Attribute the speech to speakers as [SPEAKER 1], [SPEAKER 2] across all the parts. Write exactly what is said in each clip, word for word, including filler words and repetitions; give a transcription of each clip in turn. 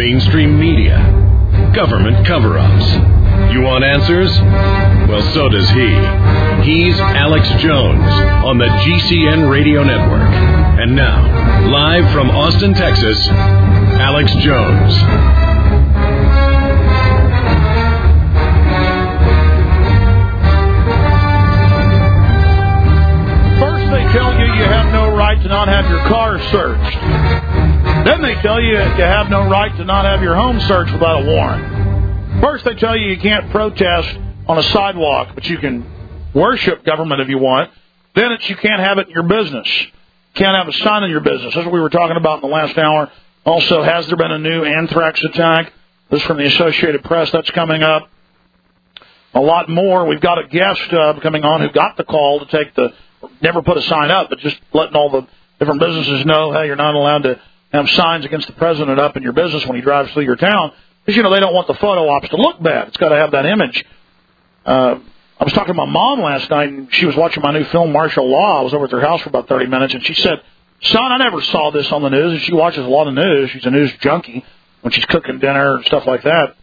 [SPEAKER 1] mainstream media, government cover-ups. You want answers? Well, so does he. He's Alex Jones on the G C N Radio Network. And now, live from Austin, Texas, Alex Jones.
[SPEAKER 2] First they tell you you have no right to not have your car searched. Then they tell you you have no right to not have your home searched without a warrant. First they tell you you can't protest on a sidewalk, but you can worship government if you want. Then it's you can't have it in your business. Can't have a sign in your business. That's what we were talking about in the last hour. Also, has there been a new anthrax attack? This is from the Associated Press. That's coming up. A lot more. We've got a guest uh, coming on who got the call to take the, never put a sign up, but just letting all the different businesses know, hey, you're not allowed to have signs against the president up in your business when he drives through your town. Because, you know, they don't want the photo ops to look bad. It's got to have that image. Uh, I was talking to my mom last night, and she was watching my new film, Martial Law. I was over at their house for about thirty minutes, and she said, son, I never saw this on the news. And she watches a lot of news. She's a news junkie when she's cooking dinner and stuff like that.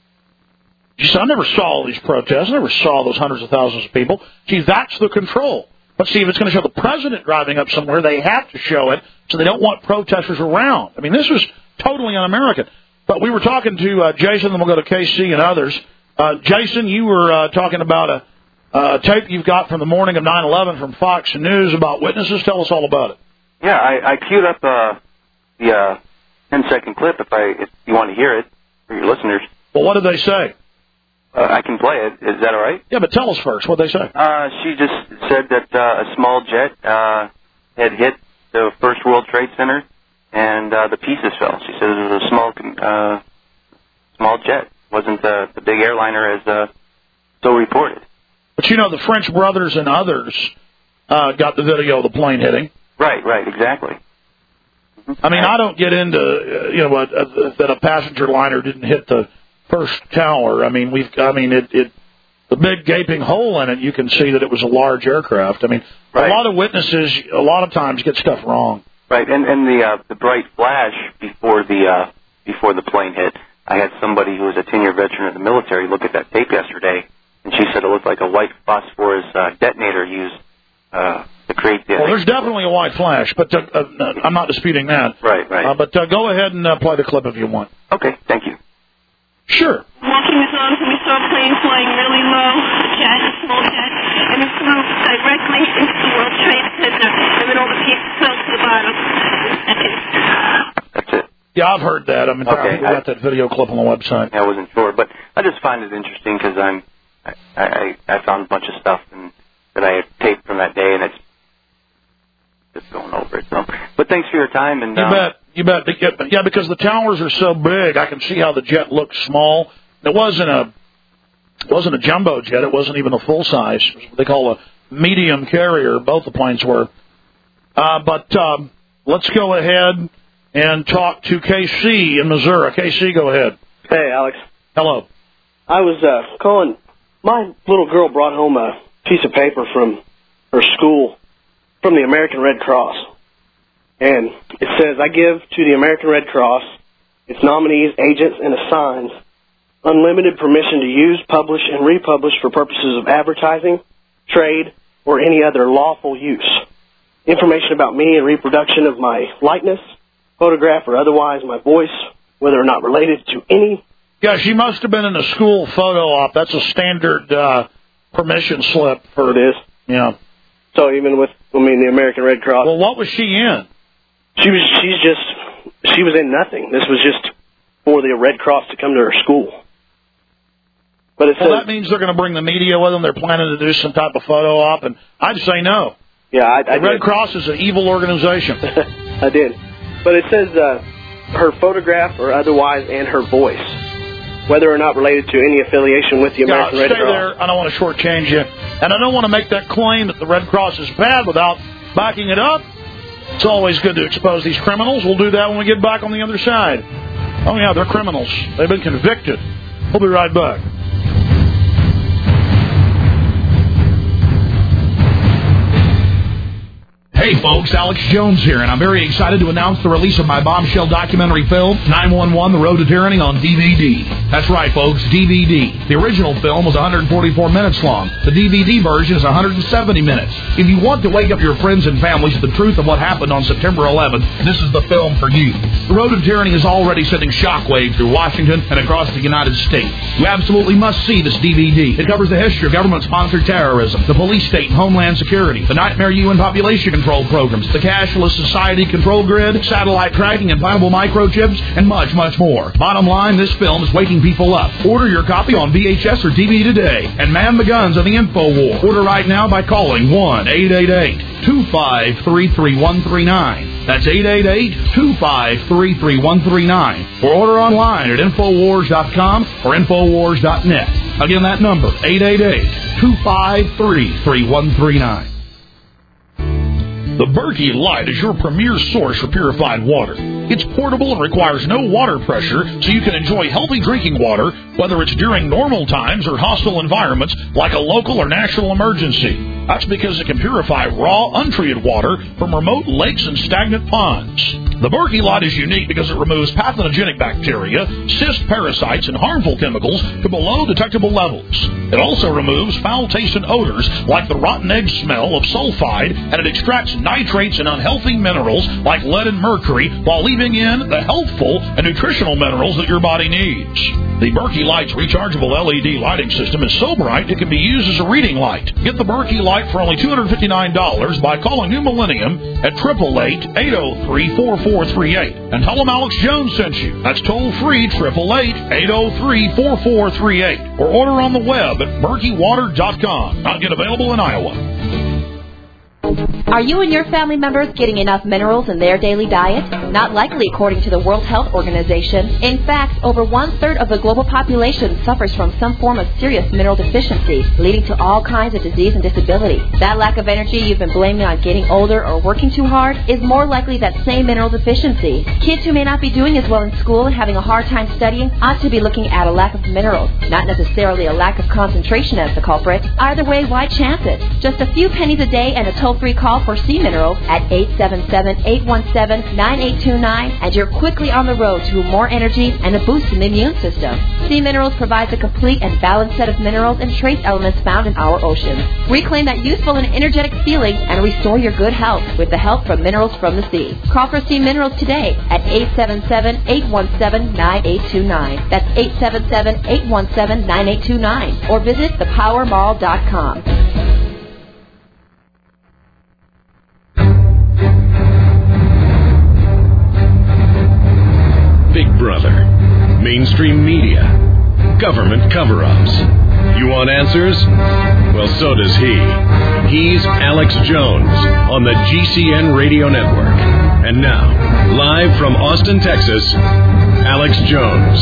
[SPEAKER 2] She said, I never saw all these protests. I never saw those hundreds of thousands of people. See, that's the control. But see, if it's going to show the president driving up somewhere, they have to show it, so they don't want protesters around. I mean, this was totally un-American. But we were talking to uh, Jason, then we'll go to K C and others. Uh, Jason, you were uh, talking about a, a tape you've got from the morning of nine eleven from Fox News about witnesses. Tell us all about it.
[SPEAKER 3] Yeah, I, I queued up uh, the uh, ten-second clip if, I, if you want to hear it for your listeners.
[SPEAKER 2] Well, what did they say?
[SPEAKER 3] Uh, I can play it. Is that all right?
[SPEAKER 2] Yeah, but tell us first. What did they say?
[SPEAKER 3] Uh, she just said that uh, a small jet uh, had hit the First World Trade Center, and uh, the pieces fell. She said it was a small uh, small jet. It wasn't uh, the big airliner as uh, so reported.
[SPEAKER 2] But, you know, the French brothers and others uh, got the video of the plane hitting.
[SPEAKER 3] Right, right, exactly.
[SPEAKER 2] Mm-hmm. I mean, I don't get into, uh, you know, a, a, that a passenger liner didn't hit the first tower. I mean, we've, I mean, it, it, the big gaping hole in it, you can see that it was a large aircraft. I mean, right. A lot of witnesses, a lot of times get stuff wrong.
[SPEAKER 3] Right, and and the uh, the bright flash before the uh, before the plane hit. I had somebody who was a ten-year veteran of the military look at that tape yesterday, and she said it looked like a white phosphorus uh, detonator used uh, to create the.
[SPEAKER 2] Well, there's definitely a white flash, but uh, uh, I'm not disputing that.
[SPEAKER 3] Right, right.
[SPEAKER 2] Uh, but uh, go ahead and uh, play the clip if you want.
[SPEAKER 3] Okay, thank you.
[SPEAKER 2] Sure.
[SPEAKER 4] Walking with us, and we saw a plane flying really low, a jet, a small jet, and it flew directly into the World Trade Center, and then all the pieces fell to the bottom.
[SPEAKER 3] That's it.
[SPEAKER 2] Yeah, I've heard that. I mean, okay, I think we got that video clip on the website.
[SPEAKER 3] I wasn't sure, but I just find it interesting because I'm, I, I, I found a bunch of stuff and, that I had taped from that day, and it's just going over it. So, but thanks for your time. And
[SPEAKER 2] you
[SPEAKER 3] um,
[SPEAKER 2] bet. You bet. Yeah, because the towers are so big, I can see how the jet looks small. It wasn't a it wasn't a jumbo jet. It wasn't even a full size. It was what they call a medium carrier. Both the planes were. Uh, but um, let's go ahead and talk to K C in Missouri. K C, go ahead.
[SPEAKER 5] Hey, Alex.
[SPEAKER 2] Hello.
[SPEAKER 5] I was uh, calling. My little girl brought home a piece of paper from her school from the American Red Cross. And it says, I give to the American Red Cross, its nominees, agents, and assigns unlimited permission to use, publish, and republish for purposes of advertising, trade, or any other lawful use. Information about me and reproduction of my likeness, photograph, or otherwise my voice, whether or not related to any.
[SPEAKER 2] Yeah, she must have been in a school photo op. That's a standard uh, permission slip for
[SPEAKER 5] it is.
[SPEAKER 2] Yeah.
[SPEAKER 5] So even with, I mean, the American Red Cross.
[SPEAKER 2] Well, what was she in?
[SPEAKER 5] She was. She's just. She was in nothing. This was just for the Red Cross to come to her school. But it
[SPEAKER 2] well,
[SPEAKER 5] says,
[SPEAKER 2] that means they're going to bring the media with them. They're planning to do some type of photo op, and I'd say no.
[SPEAKER 5] Yeah, I, I
[SPEAKER 2] the Red
[SPEAKER 5] did.
[SPEAKER 2] Cross is an evil organization.
[SPEAKER 5] I did, but it says uh, her photograph or otherwise, and her voice, whether or not related to any affiliation with the American
[SPEAKER 2] yeah,
[SPEAKER 5] Red
[SPEAKER 2] stay
[SPEAKER 5] Cross.
[SPEAKER 2] There. I don't want to shortchange you, and I don't want to make that claim that the Red Cross is bad without backing it up. It's always good to expose these criminals. We'll do that when we get back on the other side. Oh, yeah, they're criminals. They've been convicted. We'll be right back. Hey folks, Alex Jones here, and I'm very excited to announce the release of my bombshell documentary film, nine one one The Road to Tyranny, on D V D. That's right folks, D V D. The original film was one hundred forty-four minutes long. The D V D version is one hundred seventy minutes. If you want to wake up your friends and families to the truth of what happened on September eleventh, this is the film for you. The Road to Tyranny is already sending shockwaves through Washington and across the United States. You absolutely must see this D V D. It covers the history of government-sponsored terrorism, the police state and homeland security, the nightmare U N population control programs, the cashless society control grid, satellite tracking, implantable microchips, and much, much more. Bottom line, this film is waking people up. Order your copy on V H S or D V D today and man the guns of the info war. Order right now by calling one eight eight eight, two five three, three one three nine. That's eight eight eight, two five three, three one three nine. Or order online at infowars dot com or infowars dot net. Again, that number, eight eight eight, two five three, three one three nine. The Berkey Light is your premier source for purified water. It's portable and requires no water pressure, so you can enjoy healthy drinking water, whether it's during normal times or hostile environments like a local or national emergency. That's because it can purify raw, untreated water from remote lakes and stagnant ponds. The Berkey Light is unique because it removes pathogenic bacteria, cyst parasites, and harmful chemicals to below detectable levels. It also removes foul-tasting odors like the rotten egg smell of sulfide, and it extracts nitrates and unhealthy minerals like lead and mercury while leaving in the healthful and nutritional minerals that your body needs. The Berkey Light's rechargeable L E D lighting system is so bright it can be used as a reading light. Get the Berkey Light for only two hundred fifty-nine dollars by calling New Millennium at eight eight eight, eight oh three, four four three eight and tell them Alex Jones sent you. That's toll free, eight eight eight, eight oh three, four four three eight, or order on the web at berkey water dot com. Not yet available in Iowa.
[SPEAKER 6] Are you and your family members getting enough minerals in their daily diet? Not likely, according to the World Health Organization. In fact, over one-third of the global population suffers from some form of serious mineral deficiency, leading to all kinds of disease and disability. That lack of energy you've been blaming on getting older or working too hard is more likely that same mineral deficiency. Kids who may not be doing as well in school and having a hard time studying ought to be looking at a lack of minerals, not necessarily a lack of concentration as the culprit. Either way, why chance it? Just a few pennies a day and a toll-free call for Sea Minerals at eight seven seven, eight one seven, nine eight two nine, and you're quickly on the road to more energy and a boost in the immune system. Sea Minerals provides a complete and balanced set of minerals and trace elements found in our oceans. Reclaim that youthful and energetic feeling and restore your good health with the help from Minerals from the Sea. Call for Sea Minerals today at eight seven seven, eight one seven, nine eight two nine. That's eight seven seven, eight one seven, nine eight two nine. Or visit the power mall dot com.
[SPEAKER 1] Big Brother, mainstream media, government cover-ups. You want answers? Well, so does he. He's Alex Jones on the G C N Radio Network. And now, live from Austin, Texas, Alex Jones.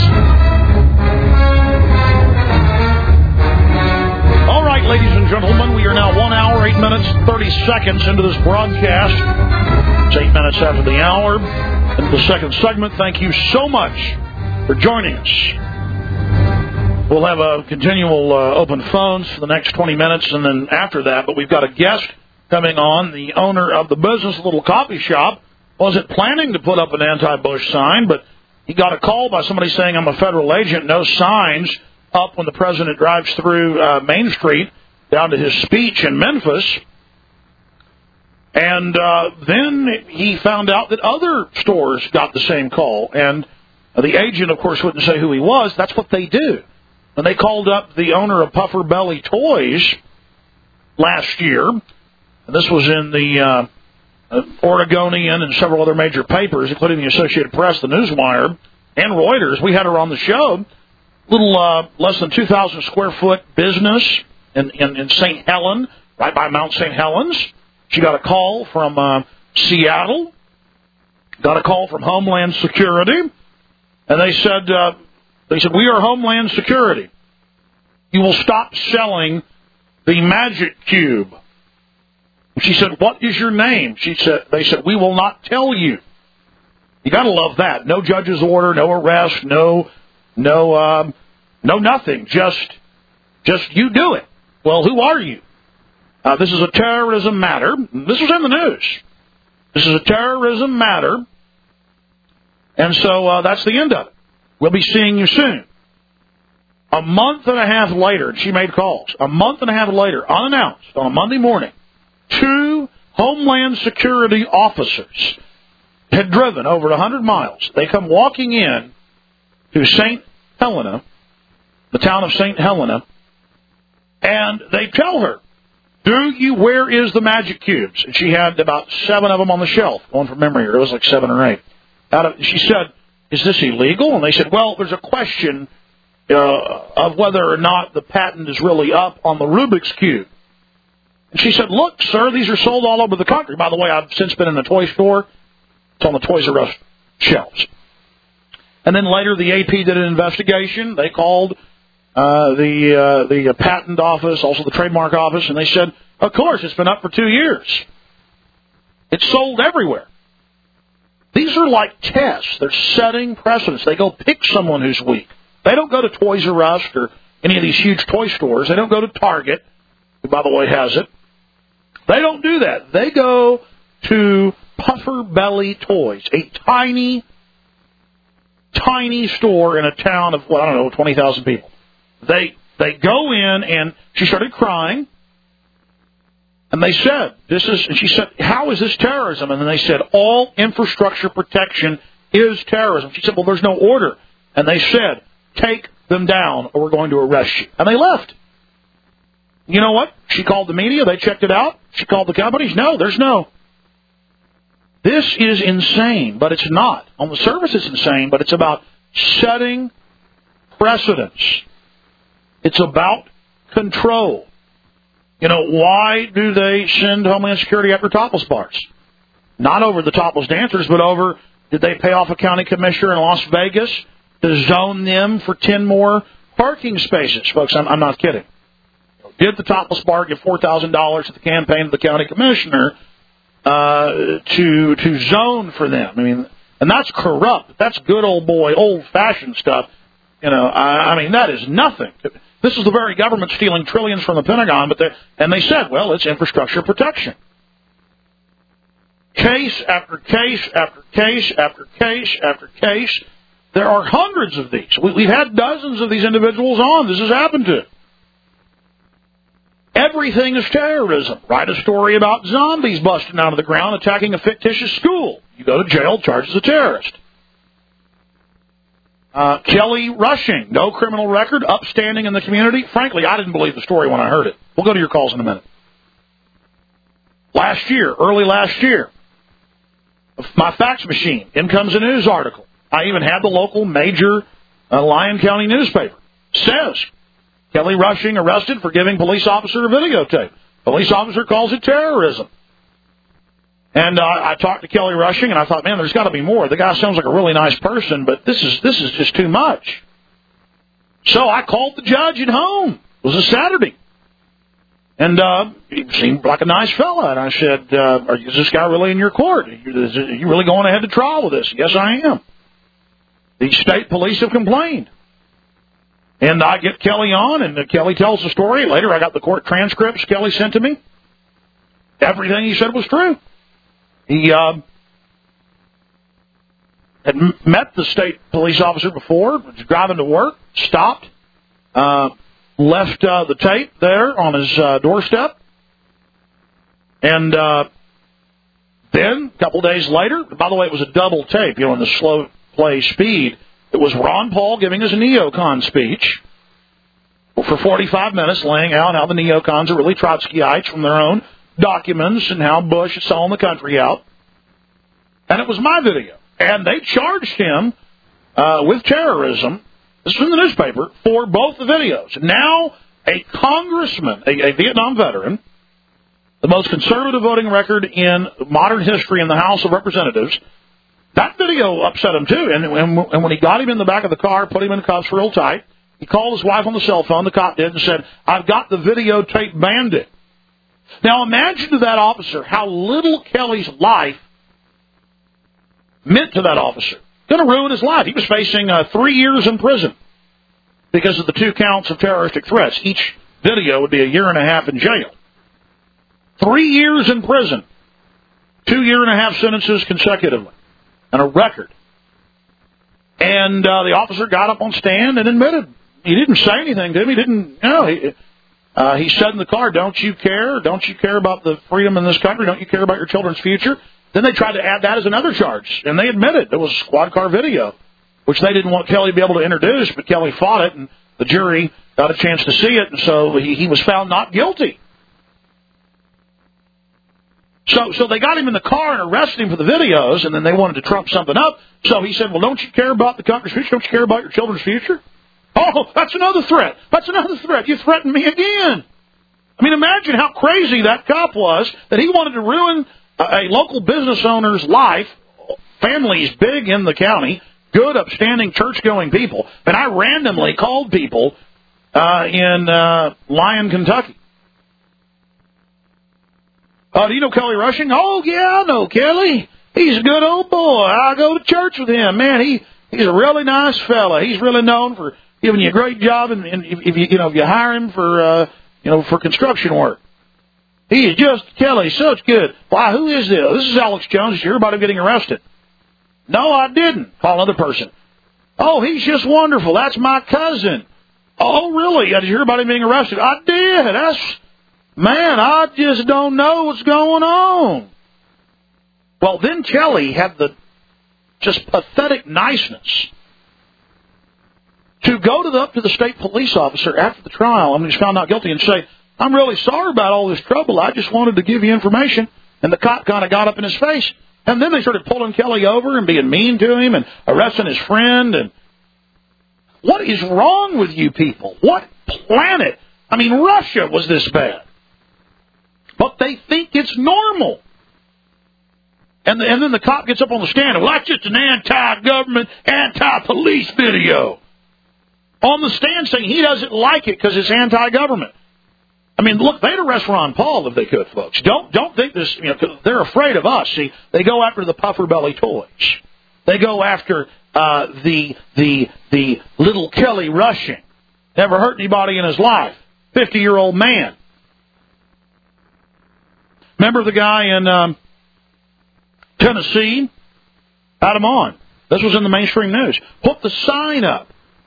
[SPEAKER 2] All right, ladies and gentlemen, we are now one hour, eight minutes, thirty seconds into this broadcast. It's eight minutes after the hour. In the second segment, thank you so much for joining us. We'll have a continual uh, open phones for the next twenty minutes, and then after that, but we've got a guest coming on, the owner of the business Little Coffee Shop. Wasn't planning to put up an anti-Bush sign, but he got a call by somebody saying, I'm a federal agent, no signs up when the president drives through uh, Main Street down to his speech in Memphis. And uh, then he found out that other stores got the same call. And uh, the agent, of course, wouldn't say who he was. That's what they do. And they called up the owner of Puffer Belly Toys last year. And this was in the uh, uh, Oregonian and several other major papers, including the Associated Press, the Newswire, and Reuters. We had her on the show. Little uh, less than two thousand square foot business in, in, in Saint Helen, right by Mount Saint Helens. She got a call from uh, Seattle, got a call from Homeland Security, and they said, uh, they said, we are Homeland Security. You will stop selling the Magic Cube. She said, what is your name? She said, they said, we will not tell you. You got to love that. No judge's order, no arrest, no, no, um, no nothing. Just, just you do it. Well, who are you? Uh, this is a terrorism matter. This was in the news. This is a terrorism matter. And so uh, that's the end of it. We'll be seeing you soon. A month and a half later, she made calls. A month and a half later, unannounced, on a Monday morning, two Homeland Security officers had driven over one hundred miles. They come walking in to Saint Helena, the town of Saint Helena, and they tell her, do you, where is the magic cubes? And she had about seven of them on the shelf, going from memory here. It was like seven or eight. Out of, she said, is this illegal? And they said, well, there's a question uh, of whether or not the patent is really up on the Rubik's Cube. And she said, look, sir, these are sold all over the country. By the way, I've since been in a toy store. It's on the Toys R Us shelves. And then later the A P did an investigation. They called uh, the uh, the uh, patent office, also the trademark office, and they said, of course, it's been up for two years. It's sold everywhere. These are like tests. They're setting precedents. They go pick someone who's weak. They don't go to Toys R Us or any of these huge toy stores. They don't go to Target, who, by the way, has it. They don't do that. They go to Puffer Belly Toys, a tiny, tiny store in a town of, well, I don't know, twenty thousand people. They they go in, and she started crying. And they said, this is, and she said, how is this terrorism? And then they said, all infrastructure protection is terrorism. She said, well, there's no order. And they said, take them down or we're going to arrest you. And they left. You know what? She called the media. They checked it out. She called the companies. No, there's no. This is insane, but it's not. On the surface, it's insane, but it's about setting precedents. It's about control. You know, why do they send Homeland Security after topless bars? Not over the topless dancers, but over, did they pay off a county commissioner in Las Vegas to zone them for ten more parking spaces? Folks, I'm, I'm not kidding. Did the topless bar give four thousand dollars to the campaign of the county commissioner uh, to to zone for them? I mean, and that's corrupt. That's good old boy, old-fashioned stuff. You know, I, I mean, that is nothing. This is the very government stealing trillions from the Pentagon, but and they said, well, it's infrastructure protection. Case after case after case after case after case. There are hundreds of these. We, we've had dozens of these individuals on. This has happened to. Everything is terrorism. Write a story about zombies busting out of the ground, attacking a fictitious school. You go to jail, charged as a terrorist. Uh, Kelly Rushing, no criminal record, upstanding in the community. Frankly, I didn't believe the story when I heard it. We'll go to your calls in a minute. Last year, early last year, my fax machine, in comes a news article. I even had the local major uh, Lyon County newspaper. Says, Kelly Rushing arrested for giving police officer a videotape. Police officer calls it terrorism. And uh, I talked to Kelly Rushing, and I thought, man, there's got to be more. The guy sounds like a really nice person, but this is this is just too much. So I called the judge at home. It was a Saturday. And uh, he seemed like a nice fella. And I said, uh, are, is this guy really in your court? Are you, is, are you really going ahead to trial with this? Yes, I am. The state police have complained. And I get Kelly on, and uh, Kelly tells the story. Later, I got the court transcripts Kelly sent to me. Everything he said was true. He uh, had m- met the state police officer before, was driving to work, stopped, uh, left uh, the tape there on his uh, doorstep, and uh, then a couple days later, by the way, it was a double tape, you know, in the slow play speed. It was Ron Paul giving his neocon speech for forty-five minutes, laying out how the neocons are really Trotskyites from their own documents and how Bush is selling the country out. And it was my video. And they charged him uh, with terrorism, this is from the newspaper, for both the videos. Now, a congressman, a, a Vietnam veteran, the most conservative voting record in modern history in the House of Representatives, that video upset him too. And, and, and when he got him in the back of the car, put him in cuffs real tight, he called his wife on the cell phone, the cop did, and said, I've got the videotape bandit. Now imagine to that officer how little Kelly's life meant to that officer. Going to ruin his life. He was facing uh, three years in prison because of the two counts of terroristic threats. Each video would be a year and a half in jail. Three years in prison. Two year and a half sentences consecutively. And a record. And uh, the officer got up on stand and admitted. He didn't say anything to him. He didn't, you know, he, uh, he said in the car, don't you care? Don't you care about the freedom in this country? Don't you care about your children's future? Then they tried to add that as another charge. And they admitted it was squad car video, which they didn't want Kelly to be able to introduce, but Kelly fought it, and the jury got a chance to see it, and so he, he was found not guilty. So so they got him in the car and arrested him for the videos, and then they wanted to trump something up. So he said, well, don't you care about the country's future? Don't you care about your children's future? Oh, that's another threat. That's another threat. You threatened me again. I mean, imagine how crazy that cop was, that he wanted to ruin a, a local business owner's life, families big in the county, good, upstanding, church-going people. And I randomly called people uh, in uh, Lyon, Kentucky. Oh, do you know Kelly Rushing? Oh, yeah, I know Kelly. He's a good old boy. I go to church with him. Man, he he's a really nice fella. He's really known for giving you a great job, and, and if, if you you know if you hire him for uh, you know for construction work. He is just Kelly, such good. Why? Who is this? This is Alex Jones. Did you hear about him getting arrested? No, I didn't. Call another person. Oh, he's just wonderful. That's my cousin. Oh, really? Did you hear about him being arrested? I did. That's. Man, I just don't know what's going on. Well, then Kelly had the just pathetic niceness to go to the, up to the state police officer after the trial, I mean, he's found not guilty, and say, I'm really sorry about all this trouble. I just wanted to give you information. And the cop kind of got up in his face. And then they started pulling Kelly over and being mean to him and arresting his friend. And what is wrong with you people? What planet? I mean, Russia was this bad. But they think it's normal. And, the, and then the cop gets up on the stand. Well, that's just an anti-government, anti-police video. On the stand saying he doesn't like it because it's anti-government. I mean, look, they'd arrest Ron Paul if they could, folks. Don't don't think this, you know, 'cause they're afraid of us. See, they go after the puffer belly toys. They go after uh, the the the little Kelly Rushing. Never hurt anybody in his life. fifty-year-old man. Remember the guy in um, Tennessee? Had him on. This was in the mainstream news. Put the sign up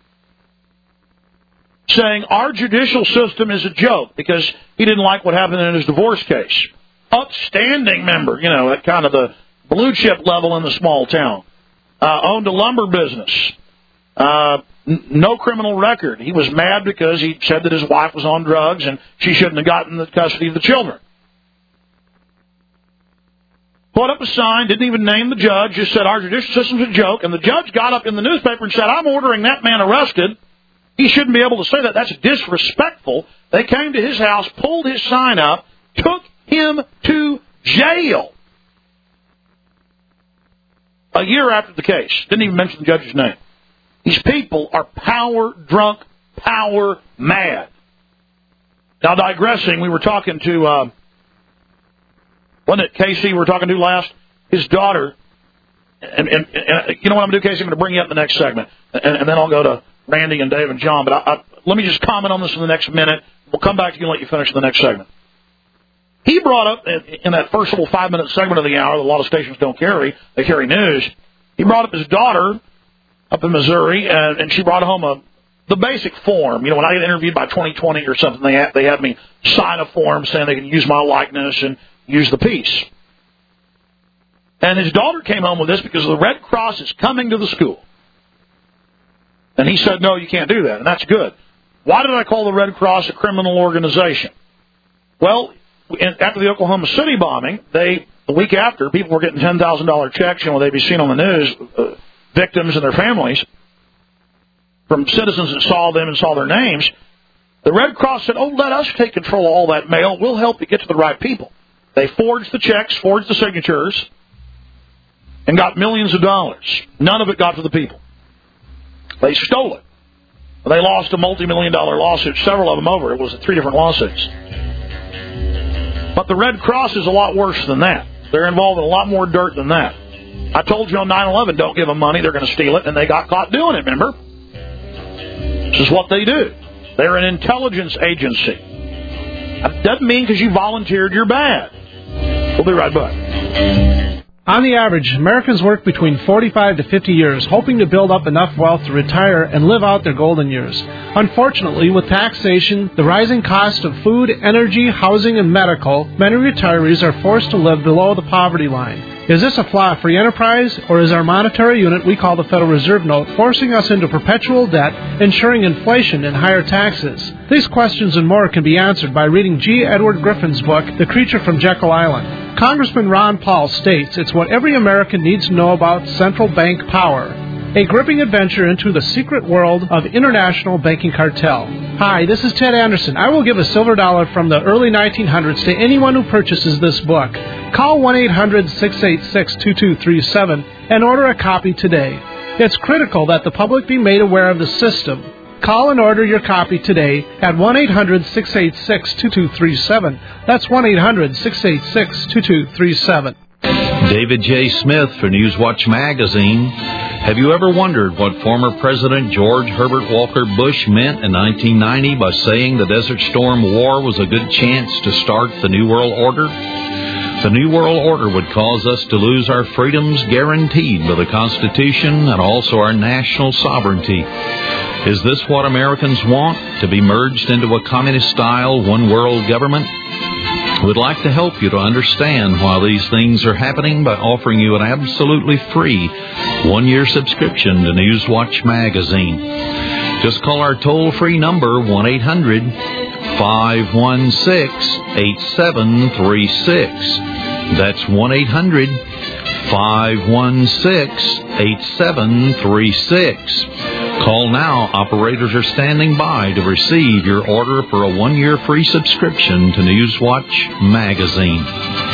[SPEAKER 2] saying our judicial system is a joke because he didn't like what happened in his divorce case. Upstanding member, you know, at kind of the blue chip level in the small town. Uh, owned a lumber business. Uh, n- no criminal record. He was mad because he said that his wife was on drugs and she shouldn't have gotten the custody of the children. Put up a sign, didn't even name the judge, just said our judicial system's a joke, and the judge got up in the newspaper and said, I'm ordering that man arrested. He shouldn't be able to say that. That's disrespectful. They came to his house, pulled his sign up, took him to jail. A year after the case. Didn't even mention the judge's name. These people are power drunk, power mad. Now, digressing, we were talking to, uh, wasn't it Casey we were talking to last? His daughter. And, and, and you know what I'm going to do, Casey? I'm going to bring you up in the next segment. And, and then I'll go to Randy and Dave and John. But I, I, let me just comment on this in the next minute. We'll come back to you and let you finish the next segment. He brought up, in that first little five-minute segment of the hour that a lot of stations don't carry, they carry news, he brought up his daughter up in Missouri, and, and she brought home a the basic form. You know, when I get interviewed by twenty twenty or something, they had, they had me sign a form saying they can use my likeness and use the piece. And his daughter came home with this because the Red Cross is coming to the school. And he said, no, you can't do that, and that's good. Why did I call the Red Cross a criminal organization? Well, in, after the Oklahoma City bombing, they the week after, people were getting ten thousand dollars checks, you know, they'd be seen on the news, uh, victims and their families, from citizens that saw them and saw their names. The Red Cross said, oh, let us take control of all that mail. We'll help you get to the right people. They forged the checks, forged the signatures, and got millions of dollars. None of it got to the people. They stole it. They lost a multi-million dollar lawsuit, several of them over. It was three different lawsuits. But the Red Cross is a lot worse than that. They're involved in a lot more dirt than that. I told you on nine eleven, don't give them money, they're going to steal it, and they got caught doing it, remember? This is what they do. They're an intelligence agency. That doesn't mean because you volunteered you're bad. We'll be right back.
[SPEAKER 7] On the average, Americans work between forty-five to fifty years, hoping to build up enough wealth to retire and live out their golden years. Unfortunately, with taxation, the rising cost of food, energy, housing, and medical, many retirees are forced to live below the poverty line. Is this a flaw of free enterprise, or is our monetary unit we call the Federal Reserve Note forcing us into perpetual debt, ensuring inflation and higher taxes? These questions and more can be answered by reading G. Edward Griffin's book, The Creature from Jekyll Island. Congressman Ron Paul states it's what every American needs to know about central bank power. A gripping adventure into the secret world of international banking cartel. Hi, this is Ted Anderson. I will give a silver dollar from the early nineteen hundreds to anyone who purchases this book. Call one eight hundred six eight six two two three seven and order a copy today. It's critical that the public be made aware of the system. Call and order your copy today at one eight hundred six eight six two two three seven. That's one eight hundred six eight six two two three seven.
[SPEAKER 8] David J. Smith for Newswatch Magazine. Have you ever wondered what former President George Herbert Walker Bush meant in nineteen ninety by saying the Desert Storm War was a good chance to start the New World Order? The New World Order would cause us to lose our freedoms guaranteed by the Constitution and also our national sovereignty. Is this what Americans want, to be merged into a communist-style one-world government? We'd like to help you to understand why these things are happening by offering you an absolutely free one-year subscription to Newswatch Magazine. Just call our toll-free number, one eight hundred five one six eight seven three six. That's one eight hundred five one six eight seven three six. Call now. Operators are standing by to receive your order for a one-year free subscription to Newswatch Magazine.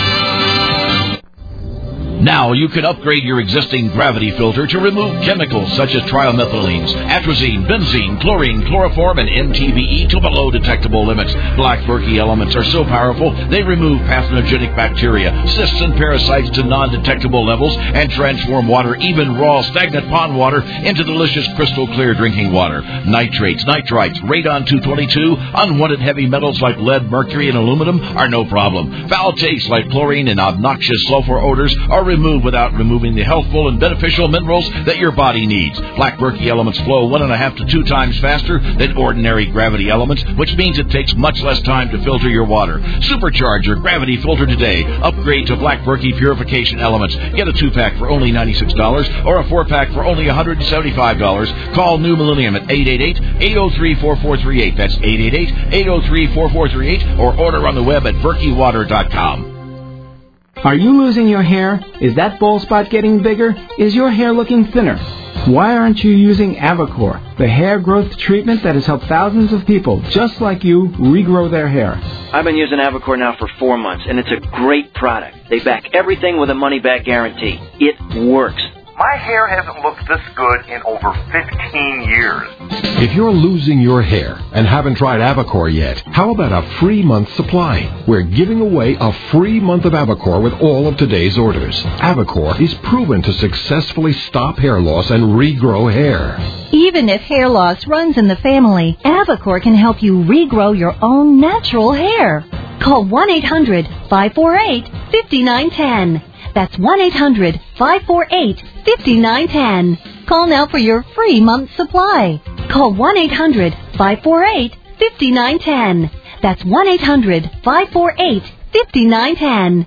[SPEAKER 9] Now you can upgrade your existing gravity filter to remove chemicals such as trimethylenes, atrazine, benzene, chlorine, chloroform, and M T B E to below detectable limits. Black Berkey elements are so powerful they remove pathogenic bacteria, cysts, and parasites to non-detectable levels and transform water, even raw, stagnant pond water, into delicious crystal clear drinking water. Nitrates, nitrites, radon two twenty-two, unwanted heavy metals like lead, mercury, and aluminum are no problem. Foul tastes like chlorine and obnoxious sulfur odors are removed without removing the healthful and beneficial minerals that your body needs. Black Berkey elements flow one and a half to two times faster than ordinary gravity elements, which means it takes much less time to filter your water. Supercharge your gravity filter today. Upgrade to Black Berkey purification elements. Get a two-pack for only ninety-six dollars or a four-pack for only one hundred seventy-five dollars. Call New Millennium at eight eight eight, eight oh three, four four three eight. That's eight eight eight, eight oh three, four four three eight, or order on the web at berkey water dot com.
[SPEAKER 10] Are you losing your hair? Is that bald spot getting bigger? Is your hair looking thinner? Why aren't you using Avacor, the hair growth treatment that has helped thousands of people just like you regrow their hair?
[SPEAKER 11] I've been using Avacor now for four months, and it's a great product. They back everything with a money-back guarantee. It works.
[SPEAKER 12] My hair hasn't looked this good in over fifteen years.
[SPEAKER 13] If you're losing your hair and haven't tried Avacor yet, how about a free month supply? We're giving away a free month of Avacor with all of today's orders. Avacor is proven to successfully stop hair loss and regrow hair.
[SPEAKER 14] Even if hair loss runs in the family, Avacor can help you regrow your own natural hair. Call one eight hundred, five four eight, five nine one zero. That's one eight hundred, five four eight, five nine one zero. Call now for your free month supply. Call one eight hundred, five four eight, five nine one zero. That's one eight hundred, five four eight, five nine one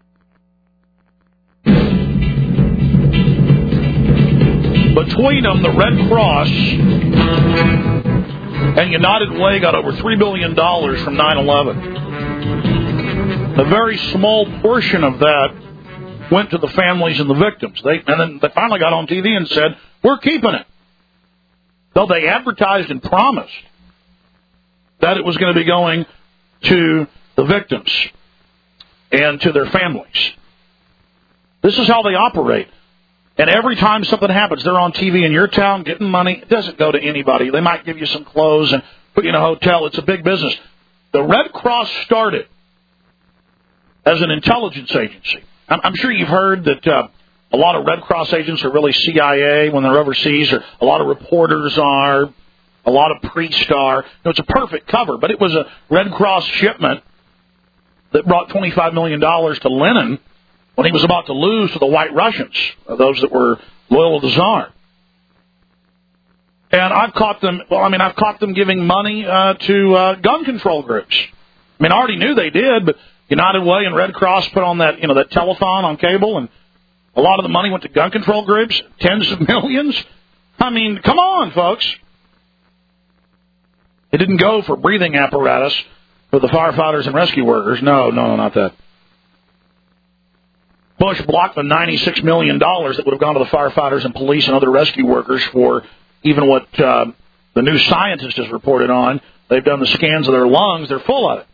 [SPEAKER 14] zero.
[SPEAKER 2] Between them, the Red Cross and United Way got over three billion dollars from nine eleven. A very small portion of that went to the families and the victims. They and then they finally got on T V and said, we're keeping it. Though they advertised and promised that it was going to be going to the victims and to their families. This is how they operate. And every time something happens, they're on T V in your town getting money. It doesn't go to anybody. They might give you some clothes and put you in a hotel. It's a big business. The Red Cross started as an intelligence agency. I'm sure you've heard that uh, a lot of Red Cross agents are really C I A when they're overseas, or a lot of reporters are, a lot of priests are. No, it's a perfect cover, but it was a Red Cross shipment that brought twenty-five million dollars to Lenin when he was about to lose to the White Russians, those that were loyal to the Tsar. And I've caught them, well, I mean, I've caught them giving money uh, to uh, gun control groups. I mean, I already knew they did, but United Way and Red Cross put on that, you know, that telethon on cable, and a lot of the money went to gun control groups, tens of millions. I mean, come on, folks. It didn't go for breathing apparatus for the firefighters and rescue workers. No, no, no, not that. Bush blocked the ninety-six million dollars that would have gone to the firefighters and police and other rescue workers for even what uh, the New Scientist has reported on. They've done the scans of their lungs. They're full of it.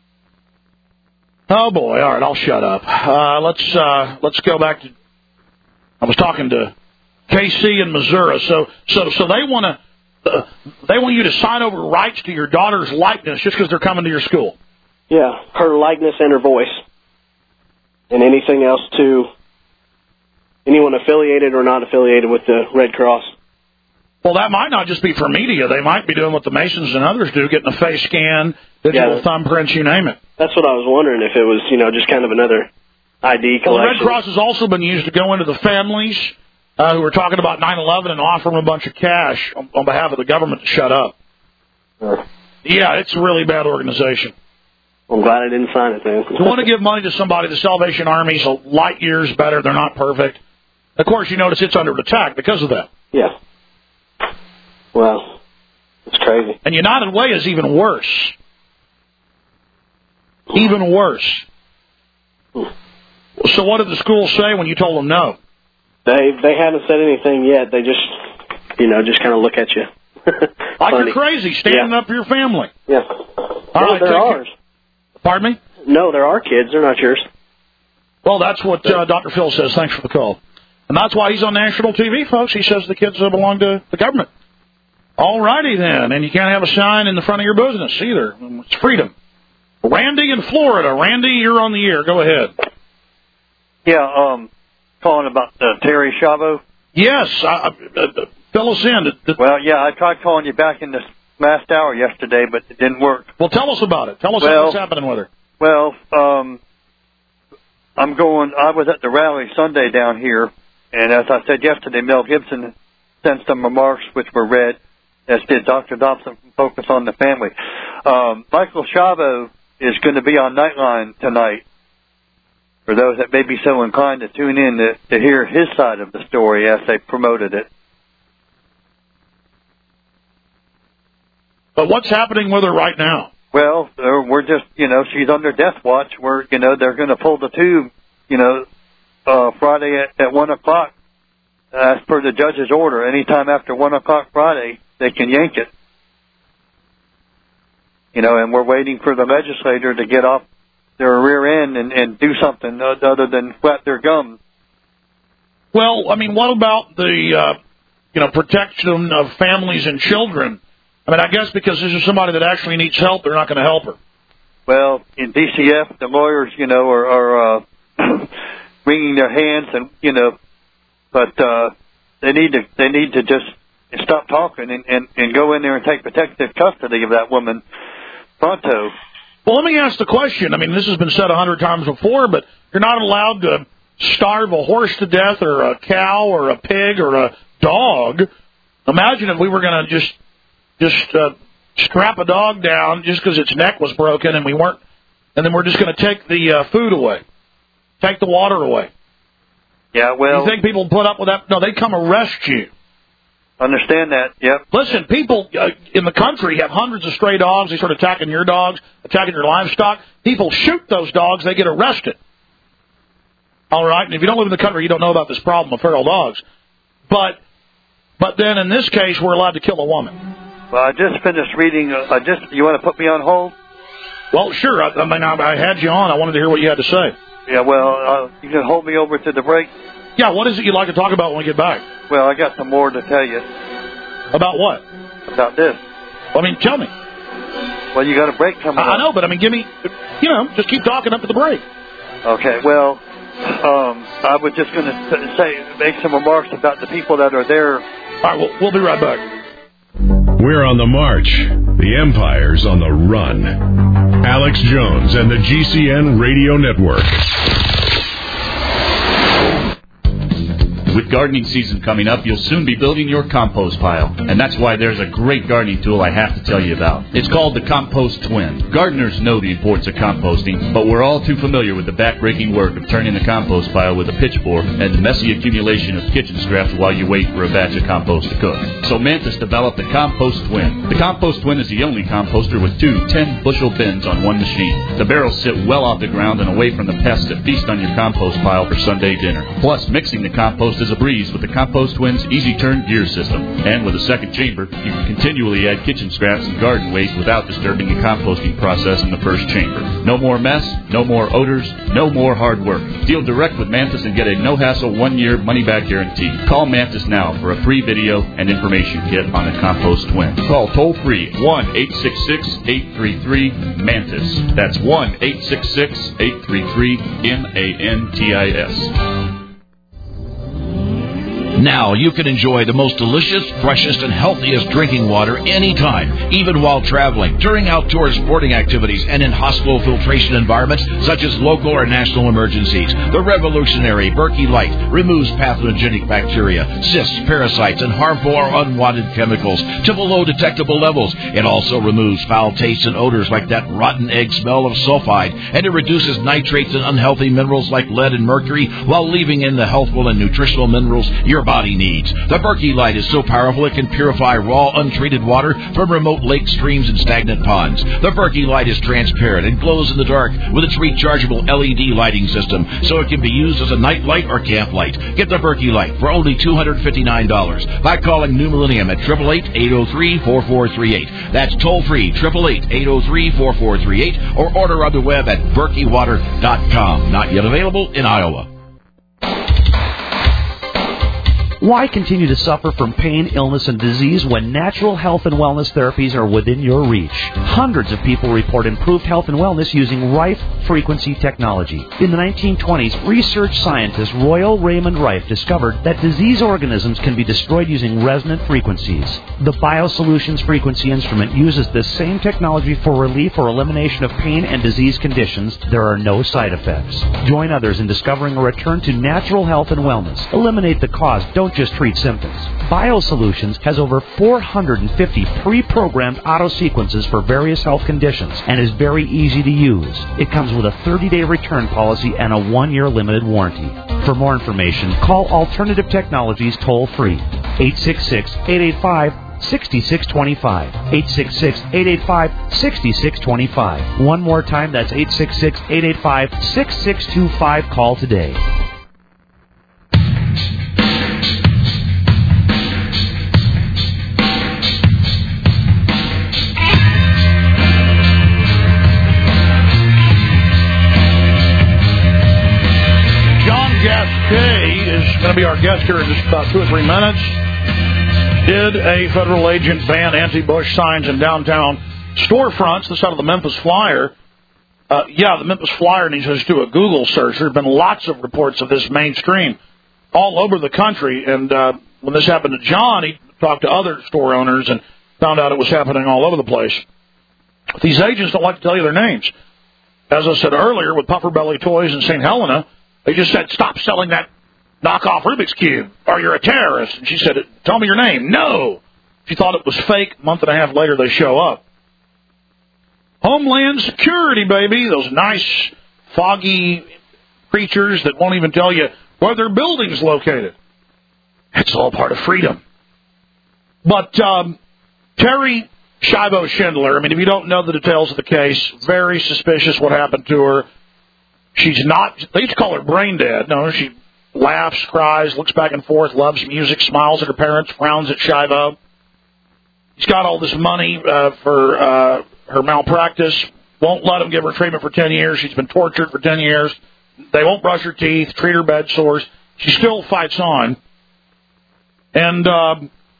[SPEAKER 2] Oh, boy. All right, I'll shut up. Uh, let's uh, let's go back to... I was talking to K C in Missouri. So so, so they want to... Uh, they want you to sign over rights to your daughter's likeness just because they're coming to your school.
[SPEAKER 5] Yeah, her likeness and her voice. And anything else to anyone affiliated or not affiliated with the Red Cross.
[SPEAKER 2] Well, that might not just be for media. They might be doing what the Masons and others do, getting a face scan, digital
[SPEAKER 5] yeah,
[SPEAKER 2] thumbprints, you name it.
[SPEAKER 5] That's what I was wondering, if it was, you know, just kind of another I D collection.
[SPEAKER 2] Well, the Red Cross has also been used to go into the families uh, who are talking about nine eleven and offer them a bunch of cash on, on behalf of the government to shut up.
[SPEAKER 5] Sure.
[SPEAKER 2] Yeah, it's a really bad organization.
[SPEAKER 5] I'm glad I didn't sign it, then.
[SPEAKER 2] You want to give money to somebody, the Salvation Army's a light years better. They're not perfect. Of course, you notice it's under attack because of that.
[SPEAKER 5] Yeah. Well, it's crazy.
[SPEAKER 2] And United Way is even worse. Even worse. So what did the school say when you told them no?
[SPEAKER 5] They they haven't said anything yet. They just, you know, just kind of look at you.
[SPEAKER 2] Like you're crazy, standing
[SPEAKER 5] yeah.
[SPEAKER 2] up for your family.
[SPEAKER 5] Yeah.
[SPEAKER 2] All
[SPEAKER 5] well,
[SPEAKER 2] right,
[SPEAKER 5] they're ours.
[SPEAKER 2] Care. Pardon me?
[SPEAKER 5] No, they're our kids. They're not yours.
[SPEAKER 2] Well, that's what uh, Doctor Phil says. Thanks for the call. And that's why he's on national T V, folks. He says the kids uh, belong to the government. All righty, then. And you can't have a sign in the front of your business either. It's freedom. Randy in Florida. Randy, you're on the air. Go ahead.
[SPEAKER 15] Yeah, um, calling about uh, Terry Schiavo.
[SPEAKER 2] Yes. I, I, uh, fill us in.
[SPEAKER 15] Well, yeah, I tried calling you back in this last hour yesterday, but it didn't work.
[SPEAKER 2] Well, tell us about it. Tell us
[SPEAKER 15] well,
[SPEAKER 2] what's happening with her.
[SPEAKER 15] Well, um, I'm going, I was at the rally Sunday down here, and as I said yesterday, Mel Gibson sent some remarks which were read, as did Doctor Dobson from Focus on the Family. Um, Michael Schiavo is going to be on Nightline tonight, for those that may be so inclined to tune in to, to hear his side of the story as they promoted it.
[SPEAKER 2] But what's happening with her right now?
[SPEAKER 15] Well, uh, we're just, you know, she's under death watch. We're, you know, they're going to pull the tube, you know, uh, Friday at, at one o'clock, as per the judge's order. Anytime after one o'clock Friday, they can yank it. You know, and we're waiting for the legislature to get off their rear end and, and do something other than wet their gums.
[SPEAKER 2] Well, I mean, what about the, uh, you know, protection of families and children? I mean, I guess because this is somebody that actually needs help, they're not going to help her.
[SPEAKER 15] Well, in D C F, the lawyers, you know, are, are uh, wringing their hands, and you know, but uh, they need to they need to just stop talking and, and, and go in there and take protective custody of that woman pronto.
[SPEAKER 2] Well, let me ask the question. I mean, this has been said a hundred times before, but you're not allowed to starve a horse to death or a cow or a pig or a dog. Imagine if we were going to just just uh, strap a dog down just because its neck was broken, and we weren't, and then we're just going to take the uh, food away, take the water away.
[SPEAKER 15] Yeah, well,
[SPEAKER 2] you think people put up with that? No, they come arrest you.
[SPEAKER 15] Understand that? Yep.
[SPEAKER 2] Listen, people uh, in the country have hundreds of stray dogs. They start attacking your dogs, attacking your livestock. People shoot those dogs. They get arrested. All right, and if you don't live in the country, you don't know about this problem of feral dogs. But, but then in this case, we're allowed to kill a woman.
[SPEAKER 15] Well, I just finished reading. Uh, I just. You want to put me on hold?
[SPEAKER 2] Well, sure. I, I mean, I, I had you on. I wanted to hear what you had to say.
[SPEAKER 15] Yeah. Well, uh, you can hold me over to the break.
[SPEAKER 2] Yeah. What is it you'd like to talk about when we get back?
[SPEAKER 15] Well, I got some more to tell you.
[SPEAKER 2] About what?
[SPEAKER 15] About this.
[SPEAKER 2] I mean, tell me.
[SPEAKER 15] Well, you got a break coming
[SPEAKER 2] I,
[SPEAKER 15] up.
[SPEAKER 2] I know, but I mean, give me. You know, just keep talking up to the break.
[SPEAKER 15] Okay. Well, um, I was just going to say, make some remarks about the people that are there.
[SPEAKER 2] All right. We'll, we'll be right back.
[SPEAKER 1] We're on the march. The Empire's on the run. Alex Jones and the G C N Radio Network.
[SPEAKER 16] With gardening season coming up, you'll soon be building your compost pile. And that's why there's a great gardening tool I have to tell you about. It's called the Compost Twin. Gardeners know the importance of composting, but we're all too familiar with the back-breaking work of turning the compost pile with a pitchfork and the messy accumulation of kitchen scraps while you wait for a batch of compost to cook. So Mantis developed the Compost Twin. The Compost Twin is the only composter with two ten-bushel bins on one machine. The barrels sit well off the ground and away from the pests that feast on your compost pile for Sunday dinner. Plus, mixing the compost is a breeze with the Compost Twin's Easy Turn gear system. And with a second chamber, you can continually add kitchen scraps and garden waste without disturbing the composting process in the first chamber. No more mess, no more odors, no more hard work. Deal direct with Mantis and get a no-hassle one-year money-back guarantee. Call Mantis now for a free video and information kit on the Compost Twin. Call toll-free one eight six six, eight three three, MANTIS. That's one eight six six, eight three three, M A N T I S.
[SPEAKER 9] Now you can enjoy the most delicious, freshest, and healthiest drinking water anytime, even while traveling, during outdoor sporting activities, and in hospital filtration environments such as local or national emergencies. The revolutionary Berkey Light removes pathogenic bacteria, cysts, parasites, and harmful or unwanted chemicals to below detectable levels. It also removes foul tastes and odors like that rotten egg smell of sulfide, and it reduces nitrates and unhealthy minerals like lead and mercury while leaving in the healthful and nutritional minerals your body needs. The Berkey Light is so powerful it can purify raw, untreated water from remote lakes, streams, and stagnant ponds. The Berkey Light is transparent and glows in the dark with its rechargeable L E D lighting system, so it can be used as a night light or camp light. Get the Berkey Light for only two hundred fifty-nine dollars by calling New Millennium at eight eight eight, eight oh three, four four three eight. That's toll-free, eight eight eight, eight oh three, four four three eight, or order on the web at berkey water dot com. Not yet available in Iowa.
[SPEAKER 17] Why continue to suffer from pain, illness, and disease when natural health and wellness therapies are within your reach? Hundreds of people report improved health and wellness using Rife frequency technology. In the nineteen twenties, research scientist Royal Raymond Rife discovered that disease organisms can be destroyed using resonant frequencies. The BioSolutions frequency instrument uses this same technology for relief or elimination of pain and disease conditions. There are no side effects. Join others in discovering a return to natural health and wellness. Eliminate the cause. Don't just treat symptoms. BioSolutions has over four hundred fifty pre-programmed auto sequences for various health conditions and is very easy to use. It comes with a thirty-day return policy and a one-year limited warranty. For more information, call Alternative Technologies toll-free, eight six six, eight eight five, six six two five, eight six six, eight eight five, six six two five. One more time, that's eight six six, eight eight five, six six two five. Call today.
[SPEAKER 2] Going to be our guest here in just about two or three minutes. Did a federal agent ban anti-Bush signs in downtown storefronts? This out of the Memphis Flyer. Uh, yeah, the Memphis Flyer needs to do a Google search. There have been lots of reports of this mainstream all over the country. And uh, when this happened to John, he talked to other store owners and found out it was happening all over the place. These agents don't like to tell you their names. As I said earlier, with Puffer Belly Toys in Saint Helena, they just said, stop selling that knockoff Rubik's Cube, or you're a terrorist. And she said, tell me your name. No. She thought it was fake. A month and a half later, they show up. Homeland Security, baby. Those nice, foggy creatures that won't even tell you where their building's located. It's all part of freedom. But um, Terry Schiavo Schindler, I mean, if you don't know the details of the case, very suspicious what happened to her. She's not, they used to call her brain dead. No, she laughs, cries, looks back and forth, loves music, smiles at her parents, frowns at Schiavo. He's got all this money uh, for uh, her malpractice, won't let him give her treatment for ten years. She's been tortured for ten years. They won't brush her teeth, treat her bed sores. She still fights on. And uh,